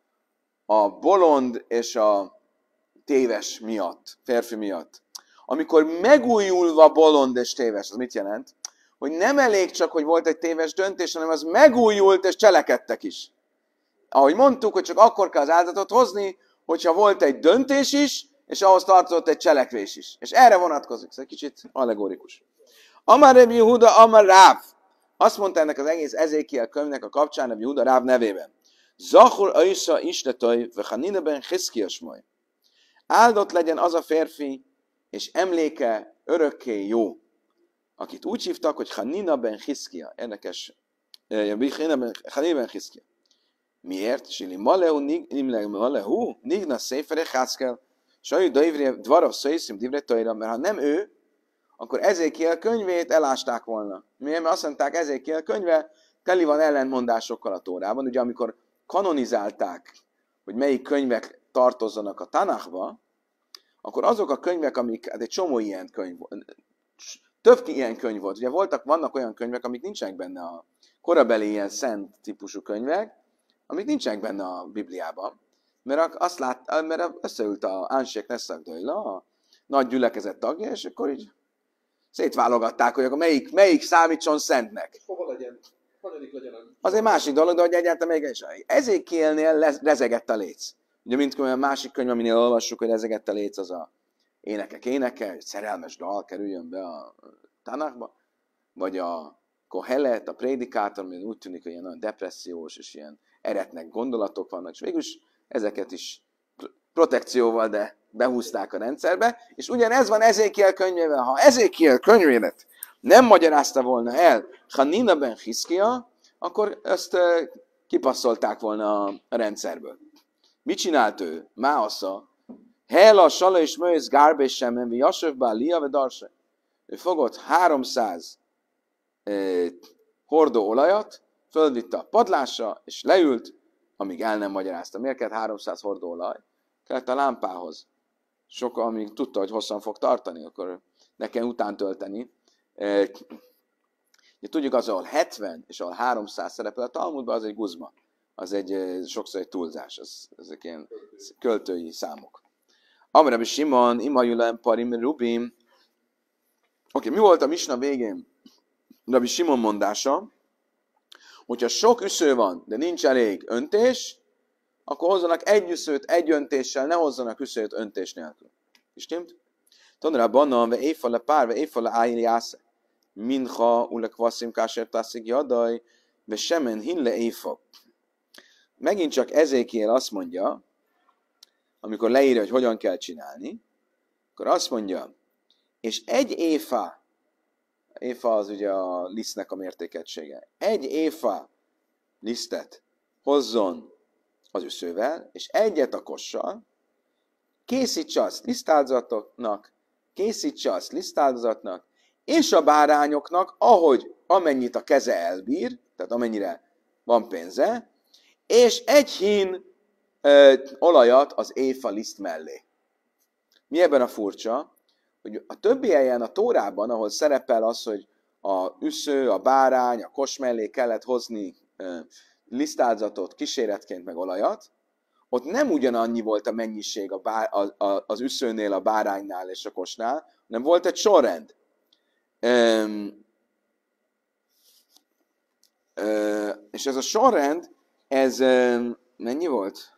a bolond és a téves miatt, férfi miatt. Amikor megújulva bolond és téves, az mit jelent? Hogy nem elég csak, hogy volt egy téves döntés, hanem az megújult és cselekedtek is. Ahogy mondtuk, hogy csak akkor kell az áldozatot hozni, hogyha volt egy döntés is, és ahhoz tartozott egy cselekvés is. És erre vonatkozik, ez egy kicsit allegorikus. Amar Reb Yehuda, Amar Ráv. Azt mondta ennek az egész Ezékiel könyvnek a kapcsán Reb Yehuda Ráv nevében. Zachur Aisha Isletoj, Vechaninaben Hiszkiasmoj. Áldott legyen az a férfi, és emléke örökké jó, akit úgy hívtak, hogy Hanina ben Hiszkia. Érdekes. Hanina ben Hiszkia. Miért? Sili malehu malehu nigna széfere hászkel, sajű daivre dvarav szaiszim divre tajra, mert ha nem ő, akkor Ezékiel könyvét elásták volna. Miért? Mert azt mondták, Ezékiel könyve teli van ellentmondásokkal a Tórában. Ugye amikor kanonizálták, hogy melyik könyvek tartozzanak a Tanachba, akkor azok a könyvek, amik, hát egy csomó ilyen könyv volt, több ilyen könyv volt. Ugye voltak, vannak olyan könyvek, amik nincsenek benne a korabeli ilyen szent típusú könyvek, amik nincsenek benne a Bibliában. Mert azt lát, mert összeült a Ánsek Neszakdojla, a nagy gyülekezet tagja, és akkor így szétválogatták, hogy akkor melyik, melyik számítson szentnek. Hova legyen? Hanyadik legyen a... Az egy másik dolog, de hogy egyáltalán még is. Ezékielnél rezegett a léc. Ugye mint a másik könyv, aminél olvassuk, hogy rezegett a léc, az a énekek éneke, egy szerelmes dal kerüljön be a Tanachba, vagy a Kohelet, a prédikátor, ami úgy tűnik, hogy ilyen nagyon depressziós, és ilyen eretnek gondolatok vannak, és végülis ezeket is protekcióval, de behúzták a rendszerbe, és ugyanez van Ezékiel könyvével. Ha Ezékiel könyvélet nem magyarázta volna el Hanina ben Hiszkia, akkor ezt kipasszolták volna a rendszerből. Mit csinált ő? Máasza. Hela, Sala és Möjsz, Gárbe és Semen, Jasövbá, Lia, ve Darse. Ő fogott háromszáz eh, hordó olajat, fölvitte a padlásra, és leült, amíg el nem magyarázta. Miért kellett háromszáz hordó olaj? Kellett a lámpához. Sokkal, amíg tudta, hogy hosszan fog tartani, akkor nekem után tölteni. Eh, tudjuk, az, ahol hetven és ahol háromszáz szerepel a Talmudban, az egy guzma. Az egy sokszor egy túlzás, az, ezek ilyen költői számok. Amrabi Simon, Imajulem, Parim, Rubim. Oké, okay, mi volt a misna végén? Rabbi Simon mondása, hogyha sok üsző van, de nincs elég öntés, akkor hozzanak egy üszőt egy öntéssel, ne hozzanak üszőt öntés nélkül. Istimmt? Tanra bannan, ve éjfale pár, ve éjfale ájl jásze. Mincha, ule kvaszim, kásért tászik jadaj, ve semen hinle éjfa. Megint csak Ezékiel azt mondja, amikor leírja, hogy hogyan kell csinálni, akkor azt mondja, és egy éfa, éfa az ugye a lisztnek a mértékegysége, egy éfa lisztet hozzon az üszővel, és egyet a kossal, készítse azt lisztáldozatoknak, készítse azt lisztáldozatnak, és a bárányoknak, ahogy amennyit a keze elbír, tehát amennyire van pénze, és egy hín ö, olajat az éfa liszt mellé. Mi ebben a furcsa? Hogy a többi helyen a Tórában, ahol szerepel az, hogy a üsző, a bárány, a kos mellé kellett hozni ö, lisztáldozatot, kíséretként meg olajat, ott nem ugyanannyi volt a mennyiség a bá, a, a, az üszőnél, a báránynál és a kosnál, hanem volt egy sorrend. Öm, ö, és ez a sorrend, ez öm, mennyi volt?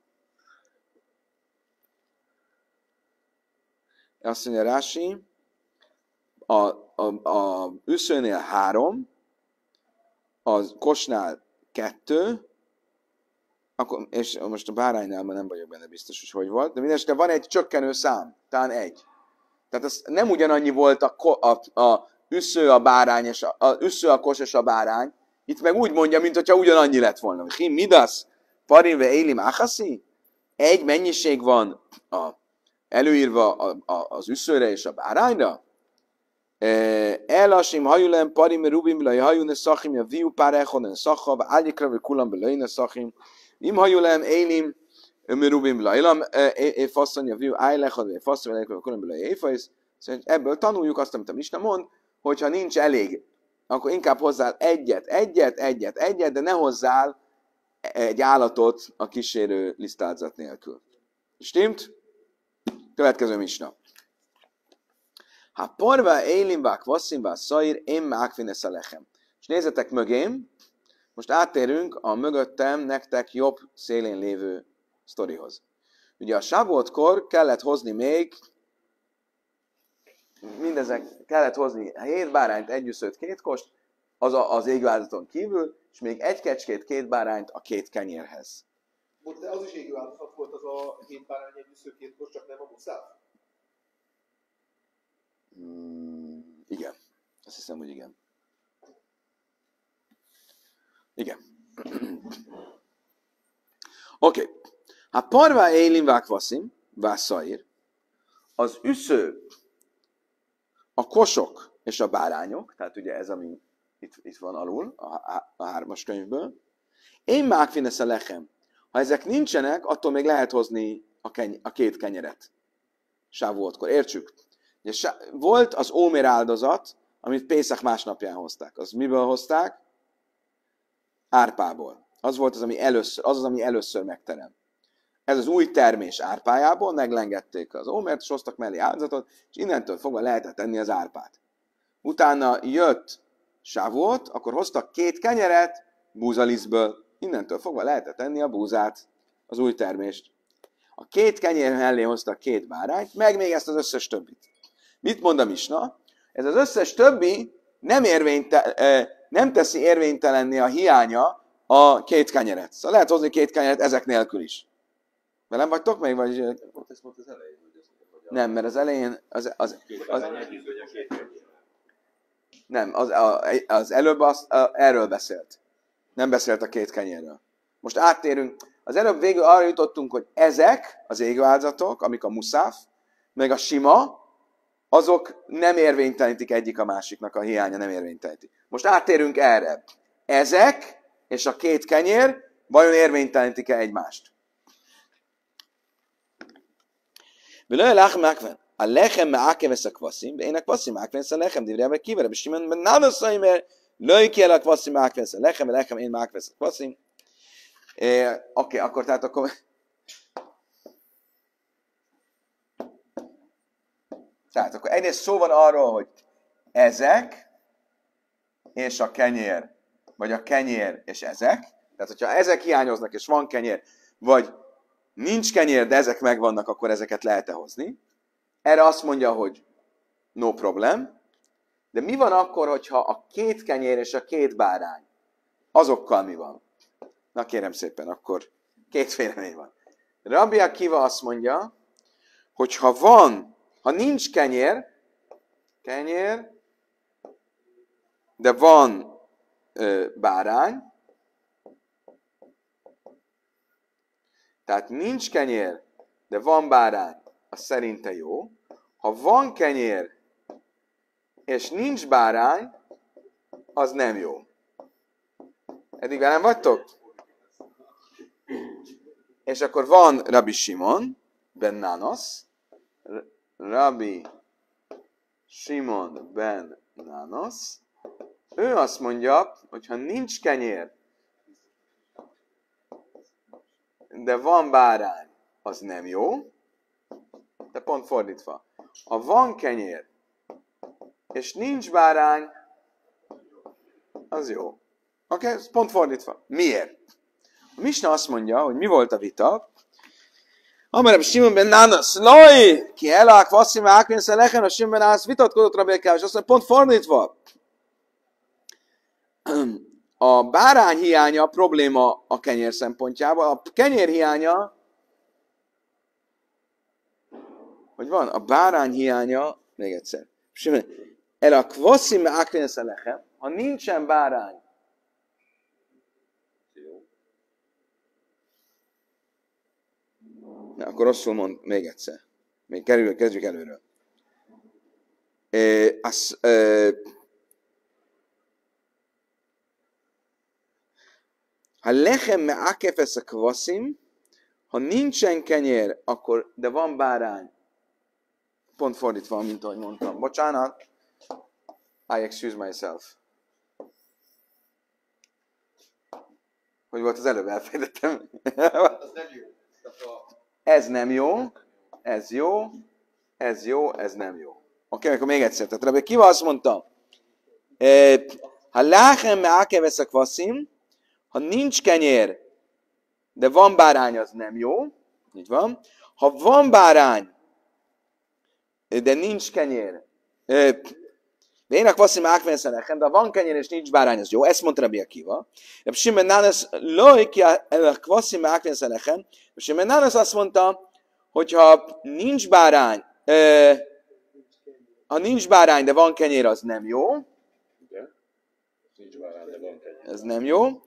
Azt mondja Rási, a, a, a üszőnél három, a kosnál kettő, akkor, és most a báránynál már nem vagyok benne biztos, hogy hogy volt, de mindenesetre van egy csökkenő szám, talán egy. Tehát az nem ugyanannyi volt a, a, a üsző, a bárány, és a, a üsző, a kos és a bárány, itt meg úgy mondja, mint hogyha ugyanannyi lett volna. Him midas, parinve élim achaszi? Egy mennyiség van a, előírva a, a, az üszőre és a bárányra? Elasim hajulem parim rubim laj hajune szachim ja viu párechon szachav ágyikra vagy kulam belajne szachim im hajulem élim rubim lajlam faszon ja viu ájlechad faszon vagy kulam belaj éfajsz. Szóval ebből tanuljuk azt, amit a Misna mond, hogyha nincs elég, akkor inkább hozzál egyet, egyet, egyet, egyet, de ne hozzál egy állatot a kísérő lisztáldozat nélkül. Stimmt? Következő Misna. Ha porva élimvá kvasszimvá szair, én mákvinesz a lechem. És nézzetek mögém, most áttérünk a mögöttem nektek jobb szélén lévő sztorihoz. Ugye a Sávotkor kellett hozni még, mindezek kellett hozni hét bárányt, egy üszőt, két kost, az a, az égváltozaton kívül, és még egy kecskét, két bárányt a két kenyérhez. De az is égváltozat volt az a hét bárány, egy üsző, két kost, csak nem a muszáv? Mm, igen. Azt hiszem, hogy igen. Igen. Oké. Okay. Ha parvá élim vákvaszim, vászair, az üsző, a kosok és a bárányok, tehát ugye ez, ami itt, itt van alul, a, a, a hármas könyvből, én mákfinesz a lechem. Ha ezek nincsenek, attól még lehet hozni a, keny- a két kenyeret. Sávuotkor. Értsük? Ugye, volt az ómér áldozat, amit Pészak másnapján hozták. Az miből hozták? Árpából. Az volt az, ami először, az az, ami először megterem. Ez az új termés árpájából, meglengették az ómért, és hoztak mellé áldozatot, és innentől fogva lehetett tenni az árpát. Utána jött Sávuot, akkor hoztak két kenyeret búzalisztből, innentől fogva lehetett tenni a búzát, az új termést. A két kenyér mellé hoztak két bárányt, meg még ezt az összes többit. Mit mond a Misna? Ez az összes többi nem, érvényte, nem teszi érvénytelenné a hiánya a két kenyeret. Szóval lehet hozni két kenyeret ezek nélkül is. Velem vagytok még? Vagy... Ezt mondta az elején, hogy ez nem, mert az elején... Az, az, az, az, nem, az, az előbb az, erről beszélt. Nem beszélt a két kenyérről. Most áttérünk. Az előbb végül arra jutottunk, hogy ezek az égőáldozatok, amik a muszáf, meg a sima, azok nem érvénytelenítik egyik a másiknak, a hiánya nem érvényteleníti. Most áttérünk erre. Ezek és a két kenyér vajon érvénytelenítik-e egymást? Vilaj lachem mákven. A lechem mákev ezt a kvaszim, de én a kvaszim mákven ezt a lechem, divrebe kivere, és simán, mert nem azt mondja, mert löj ki el a kvaszim mákven ezt a lechem, a lechem én mákven ezt a kvaszim. Oké, okay, akkor tehát akkor... Tehát akkor egyrészt szó van arról, hogy ezek és a kenyér, vagy a kenyér és ezek. Tehát, hogyha ezek hiányoznak és van kenyér, vagy nincs kenyér, de ezek megvannak, akkor ezeket lehet-e hozni. Erre azt mondja, hogy no problem. De mi van akkor, hogyha a két kenyér és a két bárány, azokkal mi van? Na kérem szépen, akkor két vélemény van. Rabbi Akiva azt mondja, hogy ha van, ha nincs kenyér, kenyér, de van ö, bárány, tehát nincs kenyér, de van bárány, az szerinte jó. Ha van kenyér, és nincs bárány, az nem jó. Eddig velem vagytok? És akkor van Rabbi Simon, ben Nanos, Rabbi Simon ben Nanos, ő azt mondja, hogy ha nincs kenyér, de van bárány, az nem jó, de pont fordítva. Ha van kenyér, és nincs bárány, az jó. Oké, okay? Ez pont fordítva. Miért? A Misna azt mondja, hogy mi volt a vita. Amerebb Simon ben Nanos, loj, ki elák, vasszim, ákvén, szeleken, a Simon ben Nanos vitatkozott Rabékával, és azt mondja, pont fordítva. A bárány hiánya probléma a kenyér szempontjából. A kenyér hiánya, hogy van, a bárány hiánya, még egyszer, el a kvasszim ákvényszelechem, ha nincsen bárány, na, akkor rosszul mond, még egyszer. Még kerül, kezdjük előről. E, az, e, ha lechem me akefesz a kvaszim, ha nincsen kenyér, akkor, de van bárány. Pont fordítva, mint ahogy mondtam. Bocsánat. I excuse myself. Hogy volt az előbb, elfejtettem. Ez nem jó. Ez jó. Ez jó, ez nem jó. Oké, okay, akkor még egyszer. Tehát Rabbi Kiva azt mondta, ha láchem me akevesz a kvaszim, ha nincs kenyér, de van bárány, az nem jó. Így van. Ha van bárány, de nincs kenyér, de én a kvaszim ákvenszelechem, de ha van kenyér és nincs bárány, az jó. Ezt mondta Rabbi Akiva. Rabbi Simon Nanos loj ki a kvaszim ákvenszelechem. Rabbi Simon Nanos azt mondta, hogyha nincs bárány, ha nincs bárány, de van kenyér, az nem jó. Ez nem jó.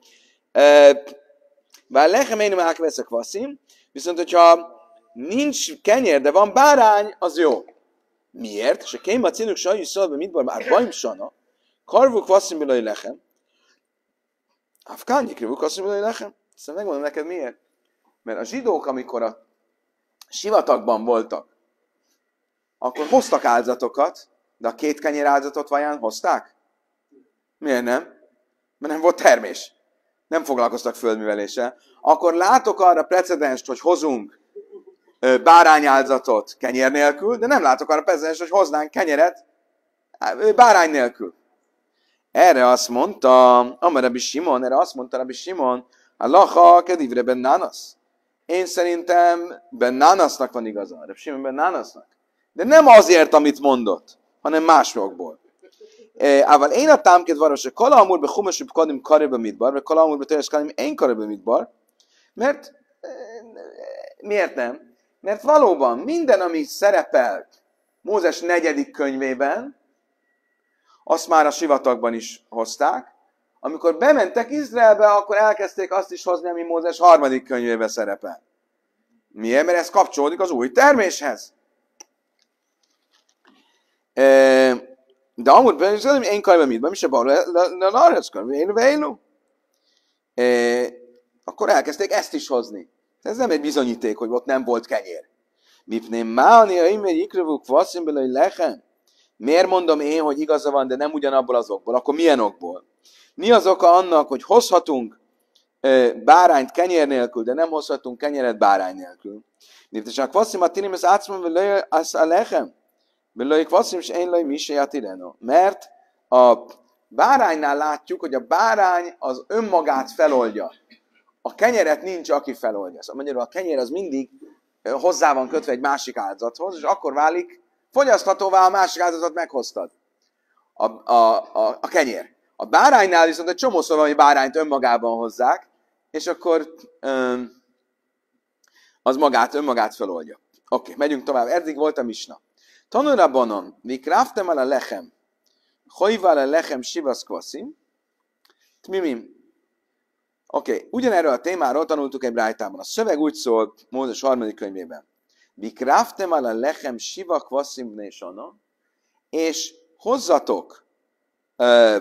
Bár lechem én ákvesz a kvaszim, viszont hogyha nincs kenyér, de van bárány, az jó. Miért? És a kéma céluk sajjú szólva, mit bar, már bajm sana, karvuk vasszim bilaj lechem, afkányik rivuk vasszim bilaj lechem. Szóval megmondom neked miért. Mert a zsidók, amikor a sivatagban voltak, akkor hoztak áldozatokat, de a két kenyér áldozatot vajon hozták? Miért nem? Mert nem volt termés. Nem foglalkoztak földműveléssel. Akkor látok arra precedenst, hogy hozunk bárányáldozatot kenyér nélkül, de nem látok arra precedenst, hogy hoznánk kenyeret bárány nélkül. Erre azt mondta, amire Rabbi Simon, erre azt mondta Rabbi Simon, a lacha kedivre ben Nanos. Én szerintem ben Nanosnak van igaza, Rabbi Simon ben Nanosnak. De nem azért, amit mondott, hanem másokból. Ával én a támked varos, hogy kala amúr be humesub kadim karebe midbar, vagy kala amúr be teres kadim én karebe midbar, mert miért nem? Mert valóban minden, ami szerepel Mózes negyedik könyvében, azt már a sivatagban is hozták. Amikor bementek Izraelbe, akkor elkezdték azt is hozni, ami Mózes harmadik könyvében szerepel. Miért? Mert ez kapcsolódik az új terméshez. De amúgy én karban mit? Mi se balra, én vejlú. Akkor elkezdték ezt is hozni. Ez nem egy bizonyíték, hogy ott nem volt kenyér. Mipném málni, ha én ikrövük vasszimból, hogy lechem. Miért mondom én, hogy igaza van, de nem ugyanabból az okból? Akkor milyen okból? Mi az oka annak, hogy hozhatunk bárányt kenyér nélkül, de nem hozhatunk kenyeret bárány nélkül? Néptesák vasszim a tinim, ez átszom, hogy lőj az a lechem. Belőjük vasszim, és én lőj mi se jatireno. Mert a báránynál látjuk, hogy a bárány az önmagát feloldja. A kenyeret nincs, aki feloldja. Szóval magyarul a kenyér az mindig hozzá van kötve egy másik áldozathoz, és akkor válik fogyaszthatóvá, a másik áldozatot meghoztad. A, a, a, a kenyér. A báránynál viszont egy csomószor van, hogy bárányt önmagában hozzák, és akkor um, az magát, önmagát feloldja. Oké, okay, megyünk tovább. Eddig volt a misna. Tanura banon, vikraftem el a lechem, hojval a lechem sivasz kvaszim, tmimim. Oké, okay. Ugyanerről a témáról tanultuk egy brájtában. A szöveg úgy szól Mózes harmadik könyvében. Vikraftem el a lechem siva kvaszim nésana, és hozzatok ö,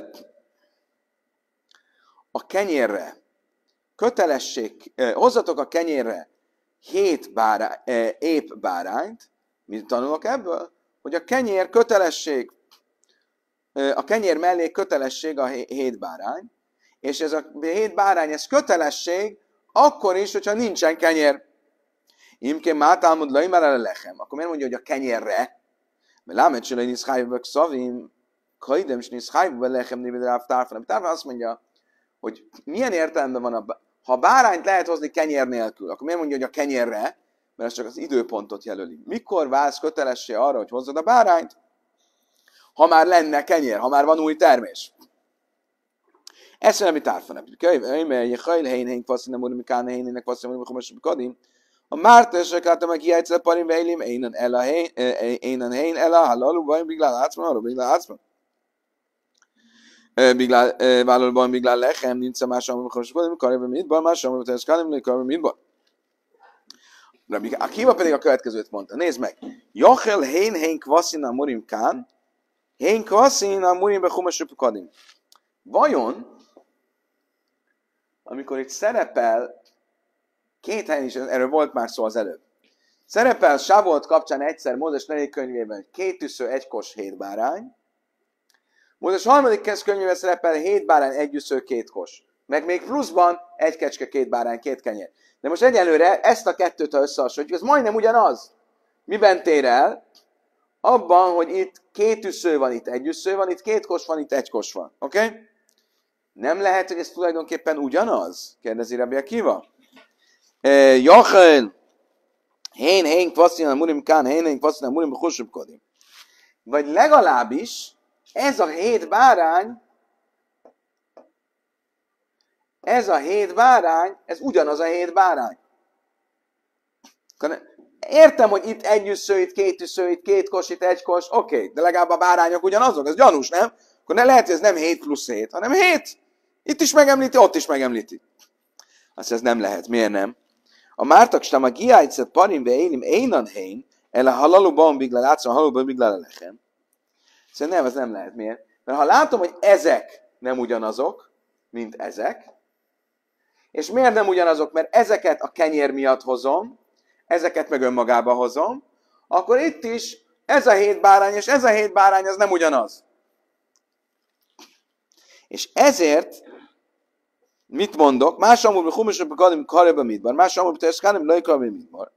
a kenyérre, kötelesség, ö, hozzatok a kenyérre hét bárány, ö, épp bárányt. Mit tanulok ebből? Hogy a kenyér kötelesség, ö, a kenyér mellé kötelesség a hét bárány, és ez a hét bárány, ez kötelesség, akkor is, hogyha nincsen kenyér. Imké mátálmod lajmár el a lechem. Akkor miért mondja, hogy a kenyérre? Mert lámet se lejni szhájvak szavim, kaidem s niszhájvak lechem néved ráv tárfan. Tárfan azt mondja, hogy milyen értelemben van a... Ha bárányt lehet hozni kenyér nélkül, akkor miért mondja, hogy a kenyérre? Mert ez csak az időpontot jelöli. Mikor válsz kötelessé arra, hogy hozzad a bárányt? Ha már lenne kenyér, ha már van új termés. Ezt mondja, amit tárfan. A mártesek által meg hiányzat parim veilim, énen el a hén el a halalúban, biglál átszban, arra biglál átszban. Vállalóban biglál lechem, nincs a más, amikor most karében mitban, más, amikor tesz karében, karében mitban. Akiva pedig a következőt mondta. Nézd meg. Jachel hén hén kvaszin a murim kán, hén kvaszin a murim bechumasuk kadim. Vajon, amikor itt szerepel, két helyen is, erről volt már szó az előbb. Szerepel Sávolt kapcsán egyszer Mózes negyedik könyvében, hogy két üsző, egy kos, hét bárány. Mózes harmadik könyvében szerepel hét bárány, egy üsző, két kos. Meg még pluszban egy kecske, két bárány, két kenyér. De most egyelőre ezt a kettőt, ha összehasonlítjuk, ez majdnem ugyanaz. Miben tér el? Abban, hogy itt két üsző van, itt egy üsző van, itt két kos van, itt egy kos van. Oké? Okay? Nem lehet, hogy ez tulajdonképpen ugyanaz? Kérdezi Rabbi Akiva. Jachel, hén, hén, kvaszin, a murim kán, hén, hén, kvaszin, a murim, bechussub kodim. Vagy legalábbis ez a hét bárány, ez a hét bárány, ez ugyanaz a hét bárány. Értem, hogy itt egy üssző, itt két üssző, itt két kos, itt egy kos, oké, okay, de legalább a bárányok ugyanazok, ez gyanús, nem? Akkor ne lehet, hogy ez nem hét plusz hét, hanem hét. Itt is megemlíti, ott is megemlíti. Azt ez nem lehet. Miért nem? A mártak stam a giájtszet parim beélim énan hén, el a halalóban biglál átszom, a halalóban biglál a lechem. Szóval nem, ez nem lehet. Miért? Mert ha látom, hogy ezek nem ugyanazok, mint ezek, és miért nem ugyanazok? Mert ezeket a kenyér miatt hozom, ezeket meg önmagába hozom, akkor itt is ez a hét bárány, és ez a hét bárány, az nem ugyanaz. És ezért mit mondok? Más amúgy, hogy humusok kadim kareba mitbar, más amúgy, hogy eszkánim lajkarba mitbar.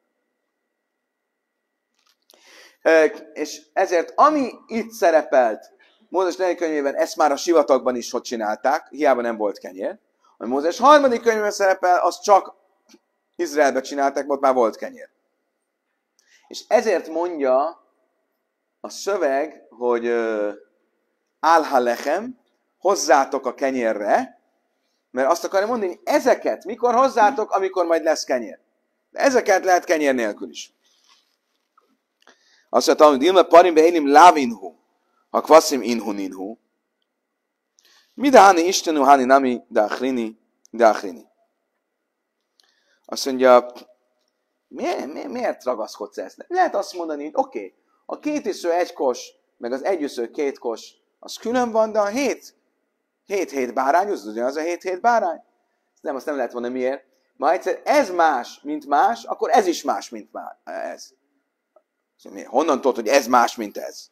És ezért, ami itt szerepelt Mózes negyedik könyvében, ezt már a sivatagban is hogy csinálták, hiába nem volt kenyér. A Mózes harmadik könyvében szerepel, azt csak Izraelben csinálták, ott már volt kenyér. És ezért mondja a szöveg, hogy álha lechem, hozzátok a kenyérre, mert azt akarja mondani, hogy ezeket mikor hozzátok, amikor majd lesz kenyér. De ezeket lehet kenyér nélkül is. Azt mondta, hogy Dilma parim beélim lávinhu, ha kvaszim inhu ninhu. Mida hani istenu hani nami dáchrini, dáchrini. Azt mondja, miért, miért, miért ragaszkodsz ezt? Lehet azt mondani, hogy oké, okay, a két üsző egy kos, meg az egy üsző két kos, az külön van, de a hét, hét-hét bárány, az ugyanaz a hét-hét bárány. Nem, azt nem lehet mondani miért. Ma egyszer ez más, mint más, akkor ez is más, mint más. Ez. Honnan tudod, hogy ez más, mint ez?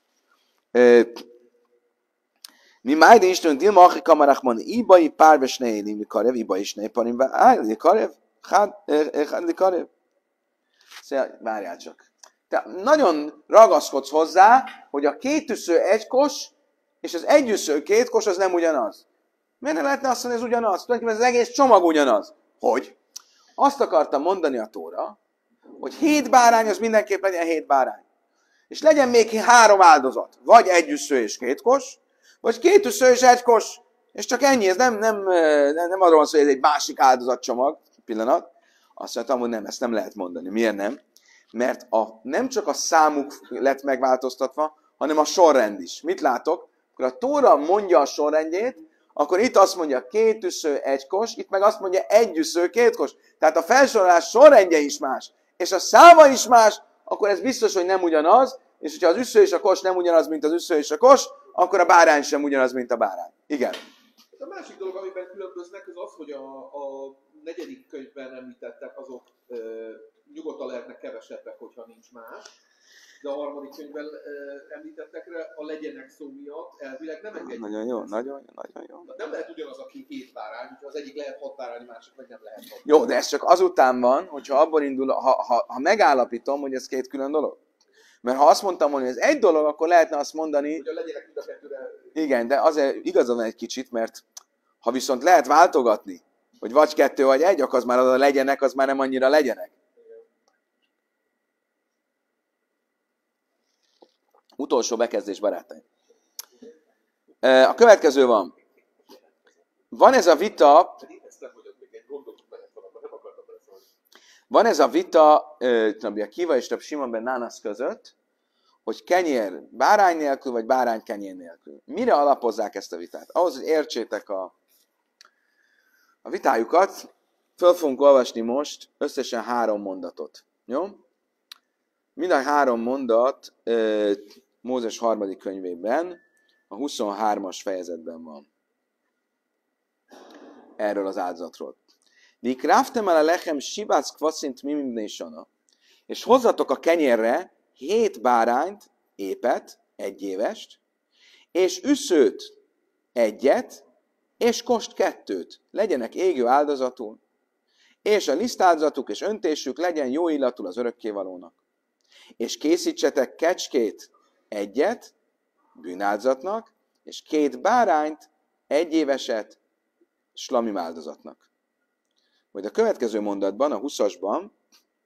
Mi májde Isten, Dilma achi kamarachman, ibai párvesne élim likarev, ibai isne parim, likarev, chád likarev. Szóval, várjál csak. Te nagyon ragaszkodsz hozzá, hogy a két üsző egy kos, és az egy üsző két kos, az nem ugyanaz. Miért ne lehetne azt mondani, hogy ez ugyanaz? Tulajdonképpen az egész csomag ugyanaz. Hogy? Azt akartam mondani a Tóra, hogy hét bárány, az mindenképp legyen hét bárány. És legyen még három áldozat. Vagy egy üsző és két kos, vagy két üsző és egy kos. És csak ennyi, ez nem, nem, nem, nem arról van szó, hogy ez egy másik áldozatcsomag. Pillanat. Azt mondtam, hogy nem, ezt nem lehet mondani. Miért nem? mert a, nem csak a számuk lett megváltoztatva, hanem a sorrend is. Mit látok? Akkor a Tóra mondja a sorrendjét, akkor itt azt mondja két üsző, egy kos, itt meg azt mondja egy üsző, két kos. Tehát a felsorolás sorrendje is más, és a száma is más, akkor ez biztos, hogy nem ugyanaz, és hogyha az üsző és a kos nem ugyanaz, mint az üsző és a kos, akkor a bárány sem ugyanaz, mint a bárány. Igen. A másik dolog, amiben különböznek, az az, hogy a, a negyedik könyvben említettek, azok e, nyugodtan lehetnek kevesebbek, hogyha nincs más. De a harmadik könyvben e, említettekre a legyenek szó miatt elvileg nem engedjük. Nagyon jó, nagyon jó, nagyon jó. Nem lehet ugyanaz, aki két bárány, úgyhogy az egyik lehet hat bárány, másik meg nem lehet hat. Jó, de ez csak azután van, hogyha abból indul, ha, ha, ha megállapítom, hogy ez két külön dolog. Mert ha azt mondtam volna, hogy ez egy dolog, akkor lehetne azt mondani... Hogy a legyenek mind a kettőre... Igen, de azért igazad van egy kicsit, mert ha viszont lehet váltogatni, hogy vagy kettő, vagy egy, akkor az már az a legyenek, az már nem annyira legyenek. Utolsó bekezdés, barátaim. A következő van. Van ez a vita... Van ez a vita Rabbi Akiva és Rabbi Simon ben Nánasz között, hogy kenyér bárány nélkül, vagy bárány kenyér nélkül. Mire alapozzák ezt a vitát? Ahhoz, hogy értsétek a, a vitájukat, föl fogunk olvasni most összesen három mondatot. Jó? Mind a három mondat e, Mózes harmadik könyvében, a huszonhármas fejezetben van. Erről az áldozatról. Vikraftem el a lechem sibác kvaszint mimimnésana. És hozzatok a kenyérre hét bárányt, épet, egyévest, és üszőt, egyet, és kost kettőt. Legyenek égő áldozatul, és a lisztáldozatuk és öntésük legyen jó illatul az örökkévalónak. És készítsetek kecskét, egyet, bűnáldozatnak, és két bárányt, egyéveset, slamim áldozatnak. Majd a következő mondatban, a huszasban,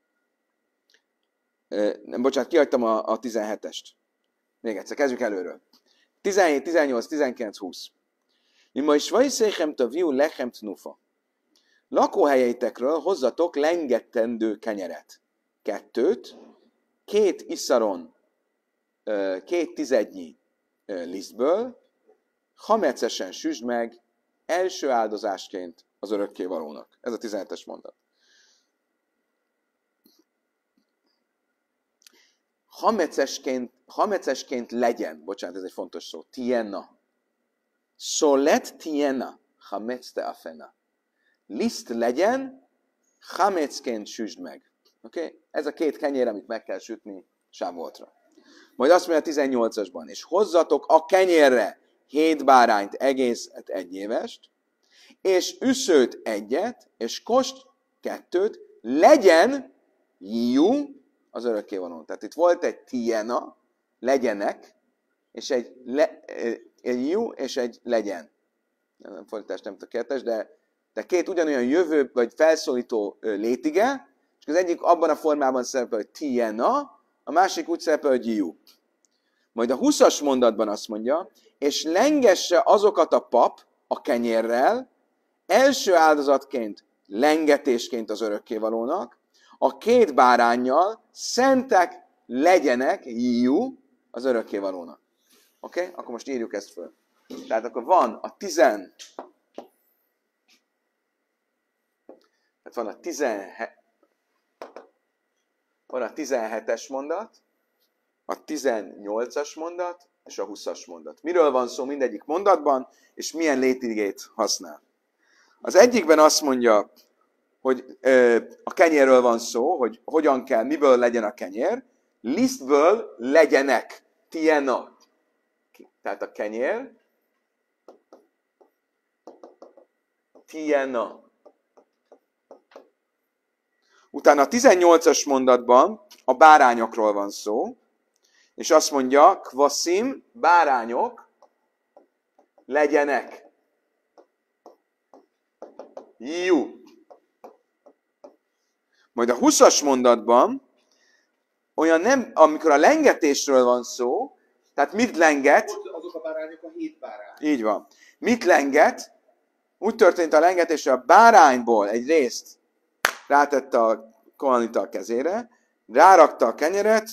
nem, bocsánat, kihagytam a, a tizenhetest. Még egyszer, kezdjük előről. tizenhét, tizennyolc, tizenkilenc, húsz. Mima is vajszéchem taviu lechem tnufa. Lakóhelyeitekről hozzatok lengettendő kenyeret. Kettőt, két iszaron, két tizednyi lisztből, hamecesen süsd meg, első áldozásként az örökkévalónak. Ez a tizenhetes mondat. Hamecesként, hamecesként legyen, bocsánat, ez egy fontos szó, tienna. Solet tienna, hamecte afena. Liszt legyen, hamecként süsd meg. Oké? Okay? Ez a két kenyér, amit meg kell sütni sávoltra. Majd azt mondja a tizennyolcasban, és hozzatok a kenyérre hét bárányt, egészet, egyévest, és üszőt egyet, és kost kettőt, legyen jú az örökkévaló. Tehát itt volt egy tiena, legyenek, és egy, le, egy jú, és egy legyen. Nem fordítás, nem tökéletes, de, de két ugyanolyan jövő, vagy felszólító létige, és az egyik abban a formában szerepel, hogy tiena, a másik úgy szerepel, hogy jú. Majd a huszas mondatban azt mondja, és lengesse azokat a pap a kenyérrel, első áldozatként, lengetésként az örökkévalónak, a két báránnyal szentek legyenek, jú, az örökkévalónak. Oké? Okay? Akkor most írjuk ezt föl. Tehát akkor van a tizen... Tehát van a tizenhet... Van a tizenhetes mondat, a tizennyolcas mondat, és a huszas mondat. Miről van szó mindegyik mondatban, és milyen létigét használ. Az egyikben azt mondja, hogy ö, a kenyérről van szó, hogy hogyan kell, miből legyen a kenyér. Lisztből legyenek, tiena. Tehát a kenyér, tiena. Utána a tizennyolcas mondatban a bárányokról van szó, és azt mondja, kvaszim, bárányok legyenek. Jú. Majd a huszas mondatban, olyan nem, amikor a lengetésről van szó, tehát mit lenget? Azok a bárányok a hét bárány. Így van. Mit lenget? Úgy történt a lengetés, hogy a bárányból egy részt rátette a kohanita a kezére, rárakta a kenyeret,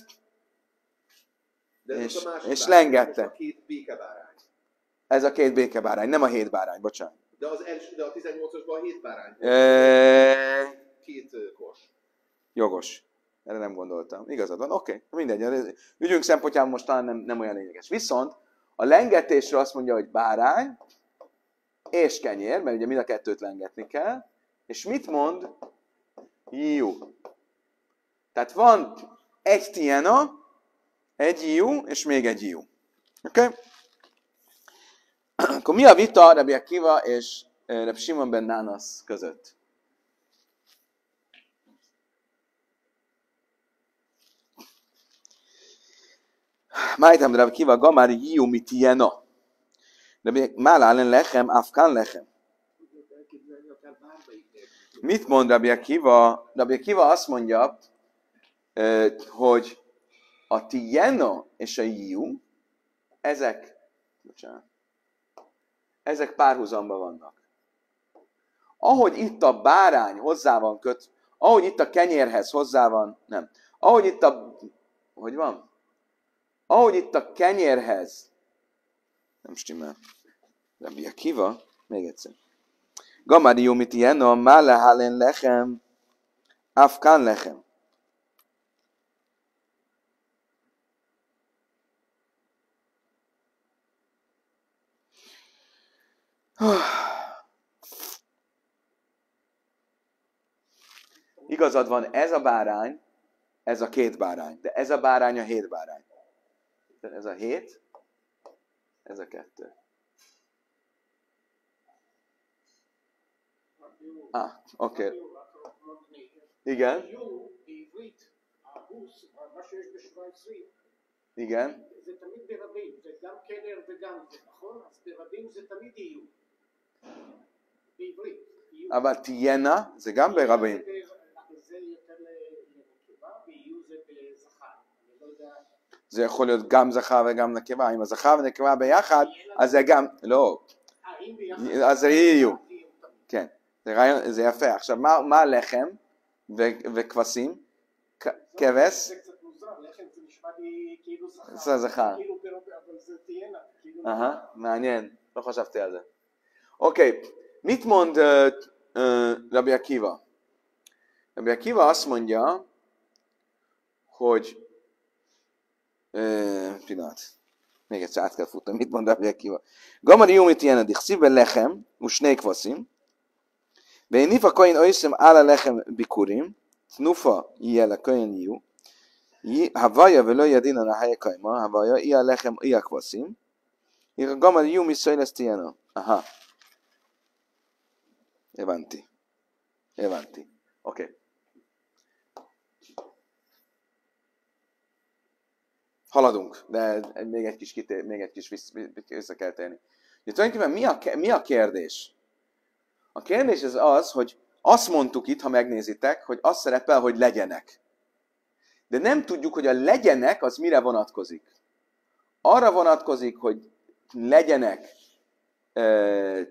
De és, és, a és bárány, lengette. a két békebárány. Ez a két békebárány, nem a hét bárány, bocsánat. De, az első, de a tizennyolcasban a hét bárány. E... Két kos. Jogos. Erre nem gondoltam. Igazad van. Oké, okay. Mindegy. Ügyünk szempontjából most talán nem, nem olyan lényeges. Viszont a lengetésről azt mondja, hogy bárány és kenyér, mert ugye mind a kettőt lengetni kell. És mit mond? Jú. Tehát van egy tiena, egy jú, és még egy jú. Oké? Okay? Akkor mi a vita Rabbi Akiva és Rabbi Simon ben Nánasz között? Májtam Rabbi Akiva gamár jú mit tiena. Rabbi Málálen lechem, afkán lechem. Mit mond Rabbi Akiva? Rabbi Akiva azt mondja, hogy a tiena és a jú, ezek, bocsánat, ezek párhuzamban vannak. Ahogy itt a bárány hozzá van köt, ahogy itt a kenyérhez hozzá van, nem, ahogy itt a, hogy van? Ahogy itt a kenyérhez, nem stimmel, Rabbi Akiva, még egyszer. Gamari jomit ilyen, a mále hálén lechem, afkán lechem. Igazad van, ez a bárány, ez a két bárány, de ez a bárány a hét bárány. Ez a hét, ez a kettő. Ah, oké. Okay. Igen. Igen. אבל תהיינה, זה גם ברבים. זה יכול להיות גם זכר וגם נקבה. אם הזכר ונקבה ביחד, אז זה גם, לא. אז זה יהיו. כן, זה רעיון, זה יפה. עכשיו, מה, מה הלחם וכבשים? כבש? זה קצת מוזר, לחם זה נשמע לי כאילו זכר. זה זכר. כאילו ברוב, אבל זה תהיינה. אהה, מעניין. לא חשבתי על זה. אוקיי. Mit mond uh, uh, Rabbi Akiva? Rabbi Akiva azt mondja, hogy uh, pillanat, még egyszer át kell futnom, mit mond Rabbi Akiva? Gamari jomit jenedik, szívben lechem, usnék vaszim, ve nifa kain oiszem ála lechem bikurim, tnufa jele kain jú, havaja velo jadinan a helye kaima, havaja ia lechem ia kvasim, gamari jomit szajlesz tiena. Aha. Evanti. Evanti. Oké. Okay. Haladunk, de még egy kis, kitér, még egy kis vissza kell térni. De tulajdonképpen mi a, mi a kérdés? A kérdés az az, hogy azt mondtuk itt, ha megnézitek, hogy azt szerepel, hogy legyenek. De nem tudjuk, hogy a legyenek az mire vonatkozik. Arra vonatkozik, hogy legyenek euh,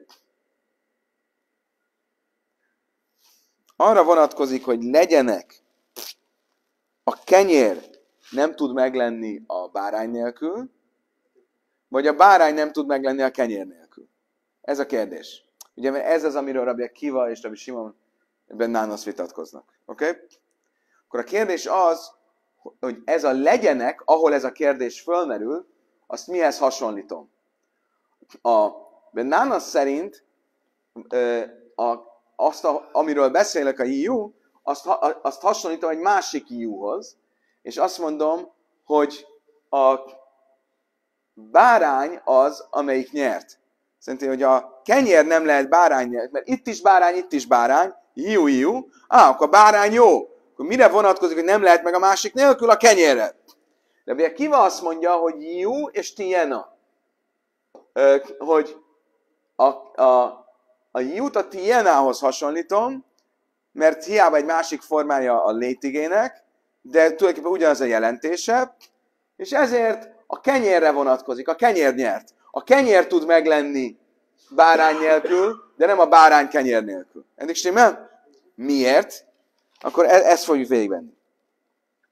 arra vonatkozik, hogy legyenek a kenyér nem tud meglenni a bárány nélkül, vagy a bárány nem tud meglenni a kenyér nélkül. Ez a kérdés. Ugye, mert ez az, amiről Rabbi Akiva és Rabbi Simon ben Nánasz vitatkoznak. Oké? Okay? Akkor a kérdés az, hogy ez a legyenek, ahol ez a kérdés fölmerül, azt mihez hasonlítom? A ben Nánasz szerint a azt, a, amiről beszélek a jú, azt, azt hasonlítom egy másik júhoz, és azt mondom, hogy a bárány az, amelyik nyert. Szerintem, hogy a kenyér nem lehet bárány nyert, mert itt is bárány, itt is bárány, jú, jú, á, akkor bárány jó. Akkor mire vonatkozik, hogy nem lehet meg a másik nélkül? A kenyérre. De ugye Kiva azt mondja, hogy jú és tiena. Hogy a, a A jút a tienához hasonlítom, mert hiába egy másik formája a létigének, de tulajdonképpen ugyanaz a jelentése, és ezért a kenyérre vonatkozik, a kenyér nyert. A kenyér tud meglenni bárány nélkül, de nem a bárány kenyér nélkül. Eddig stimmel? Miért? Akkor e- ezt fogjuk végigvenni.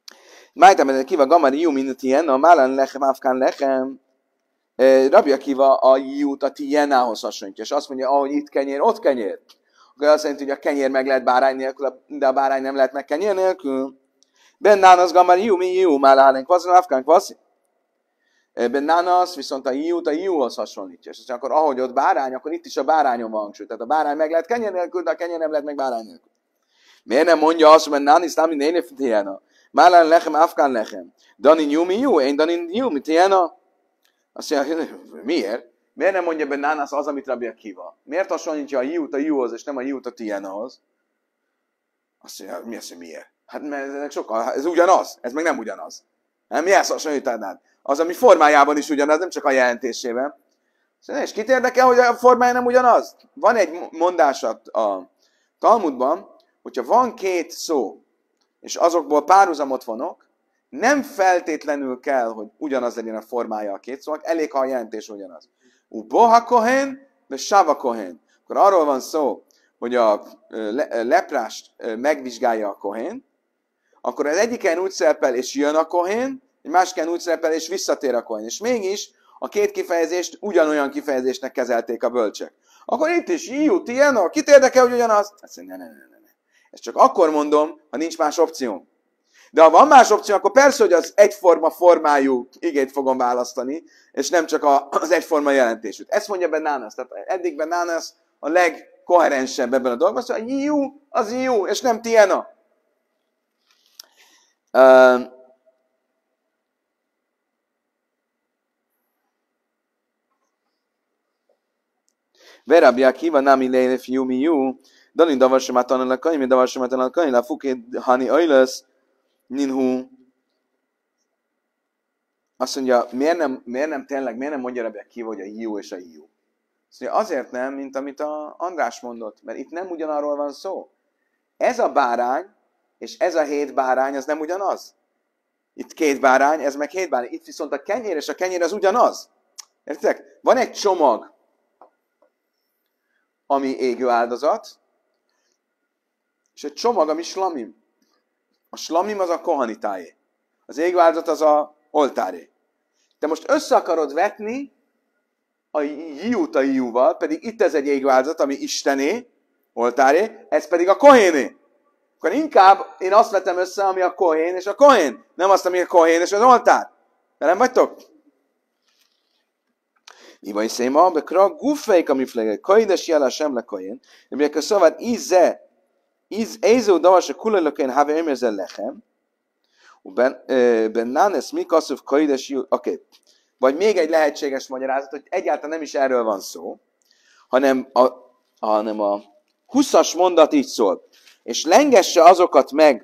Májtem, kiva gamari jó mint ilyen, a málán lechem, afkán lechem. Rabbi Akiva a jút a tienához hasonlítja, és azt mondja, ahogy itt kenyér, ott kenyér. Akkor azt jelenti, hogy a kenyér meg lehet bárány nélkül, de a bárány nem lehet meg kenyér nélkül. Bennánasz gamari jó, mi jó, málán kvaszon, afkán kvaszi. Bennánasz viszont a jút a jóhoz hasonlítja. És akkor ahogy ott bárány, akkor itt is a bárányon van hangsúly. Tehát a bárány meg lehet kenyér nélkül, de a kenyér nem lehet meg bárány nélkül. Miért nem mondja azt, hogy nánisz nem minden énef tiena? Málán lechem, afkán lechem. Danin jó, mi jó, én danin jó, mi tiena? Azt mondja, miért? Miért nem mondja bennánasz az, amit Rabbi Akiva? Miért hasonlítja a jút a jóhoz, és nem a jút a tienahoz? Azt mondja, mi az, hogy miért? Hát mert ez sokkal, ez ugyanaz, ez meg nem ugyanaz. Nem, mi ezt hasonlítanád? Az, ami formájában is ugyanaz, nem csak a jelentésében. És kit érdekel, hogy a formája nem ugyanaz? Van egy mondás a Talmudban, hogyha van két szó, és azokból párhuzamot vonok, nem feltétlenül kell, hogy ugyanaz legyen a formája a két szónak, elég, ha a jelentés ugyanaz. Uboha kohen, de sava kohen. Akkor arról van szó, hogy a leprást megvizsgálja a kohén, akkor az egyiken úgy szerepel, és jön a kohén, egy másiken úgy szerepel, és visszatér a kohén. És mégis a két kifejezést ugyanolyan kifejezésnek kezelték a bölcsek. Akkor itt is iú, tiena, kit érdekel, hogy ugyanaz? Azt mondja, ne, ne, ne, ne. Ezt csak akkor mondom, ha nincs más opció. De ha van más opció, akkor persze, hogy az egyforma formájú igét fogom választani, és nem csak az egyforma jelentésűt. Ezt mondja Bennánasz. Tehát eddig Bennánasz a legkoherensebb ebben a dolgban. Szóval iú, az iú, és nem tiena. Uh, Verabbi Akiva nami leilef iú mi iú, dalin davarsomát annál a kaim, davarsomát annál a kaim, la fukét hani ajlesz, ninhu. Azt mondja, miért nem, miért nem tényleg, miért nem mondja Rabbi Akiva, hogy a iú és a iú? Azt mondja, azért nem, mint amit a András mondott, mert itt nem ugyanarról van szó. Ez a bárány, és ez a hét bárány, az nem ugyanaz. Itt két bárány, ez meg hét bárány. Itt viszont a kenyér és a kenyér az ugyanaz. Értitek? Van egy csomag, ami égő áldozat, és egy csomag, ami slamim. A slamim az a kohanitájé. Az égő áldozat az a oltáré. Te most össze akarod vetni a jiút a jiúval, pedig itt ez egy égő áldozat, ami istené, oltáré, ez pedig a kohéné. Akkor inkább én azt vetem össze, ami a kohén és a kohén, nem azt, ami a kohén és az oltár. De nem vagytok? Iva is széma, bekra gufeik a miflege, kaides jela sem le kohén, de miért a szavad íze, ézó davas a kulajlökén have emerzel lechem, bennánes mi kasszuf kaides jú, oké. Vagy még egy lehetséges magyarázat, hogy egyáltalán nem is erről van szó, hanem a, hanem a huszas mondat így szól. És lengesse azokat meg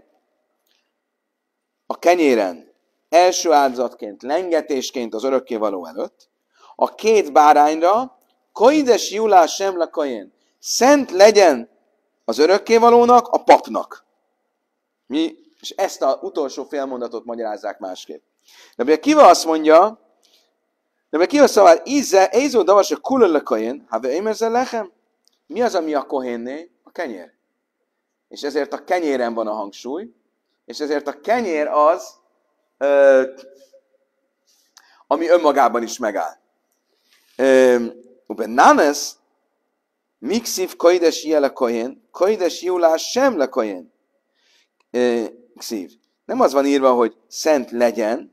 a kenyéren első áldozatként, lengetésként az örökkévaló előtt, a két bárányra, koides julás sem lakajén, szent legyen az örökkévalónak, a papnak. Mi? És ezt az utolsó félmondatot magyarázzák másképp. De ugye kiva azt mondja, de ugye kiva szóval, íze, ézó davas a kulön lakajén, ha ve émerzel lechem? Mi az, ami a kohénné? A kenyér. És ezért a kenyéren van a hangsúly, és ezért a kenyér az, ö, ami önmagában is megáll. Uben nánes, mikszív kaides jele kohén, kaides julás sem le kohén. Szív. Nem az van írva, hogy szent legyen,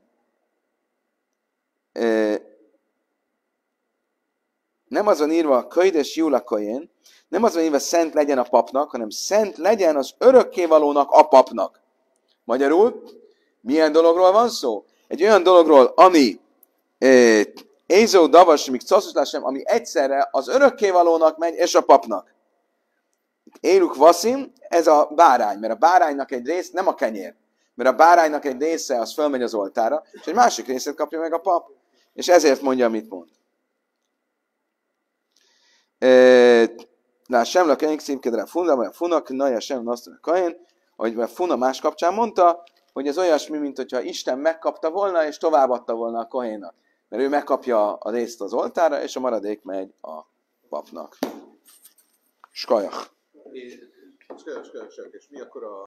nem az van írva, kaides jula kohén, nem az van írva, szent legyen a papnak, hanem szent legyen az örökkévalónak a papnak. Magyarul, milyen dologról van szó? Egy olyan dologról, ami ézó davas, míg caszuslásem, ami egyszerre az örökkévalónak megy, és a papnak. Éluk vaszim, ez a bárány, mert a báránynak egy rész nem a kenyér, mert a báránynak egy része az fölmegy az oltára, és egy másik részét kapja meg a pap. És ezért mondja, amit mond. Na, sem la kenyik színkedre funa, vagy funak, naja sem nasztana kain, ahogy a funa más kapcsán mondta, hogy ez olyasmi, mint hogyha Isten megkapta volna, és továbbadta volna a kohénnak. Mert ő megkapja a részt az oltára, és a maradék megy a papnak. Skajach. És mi akkor a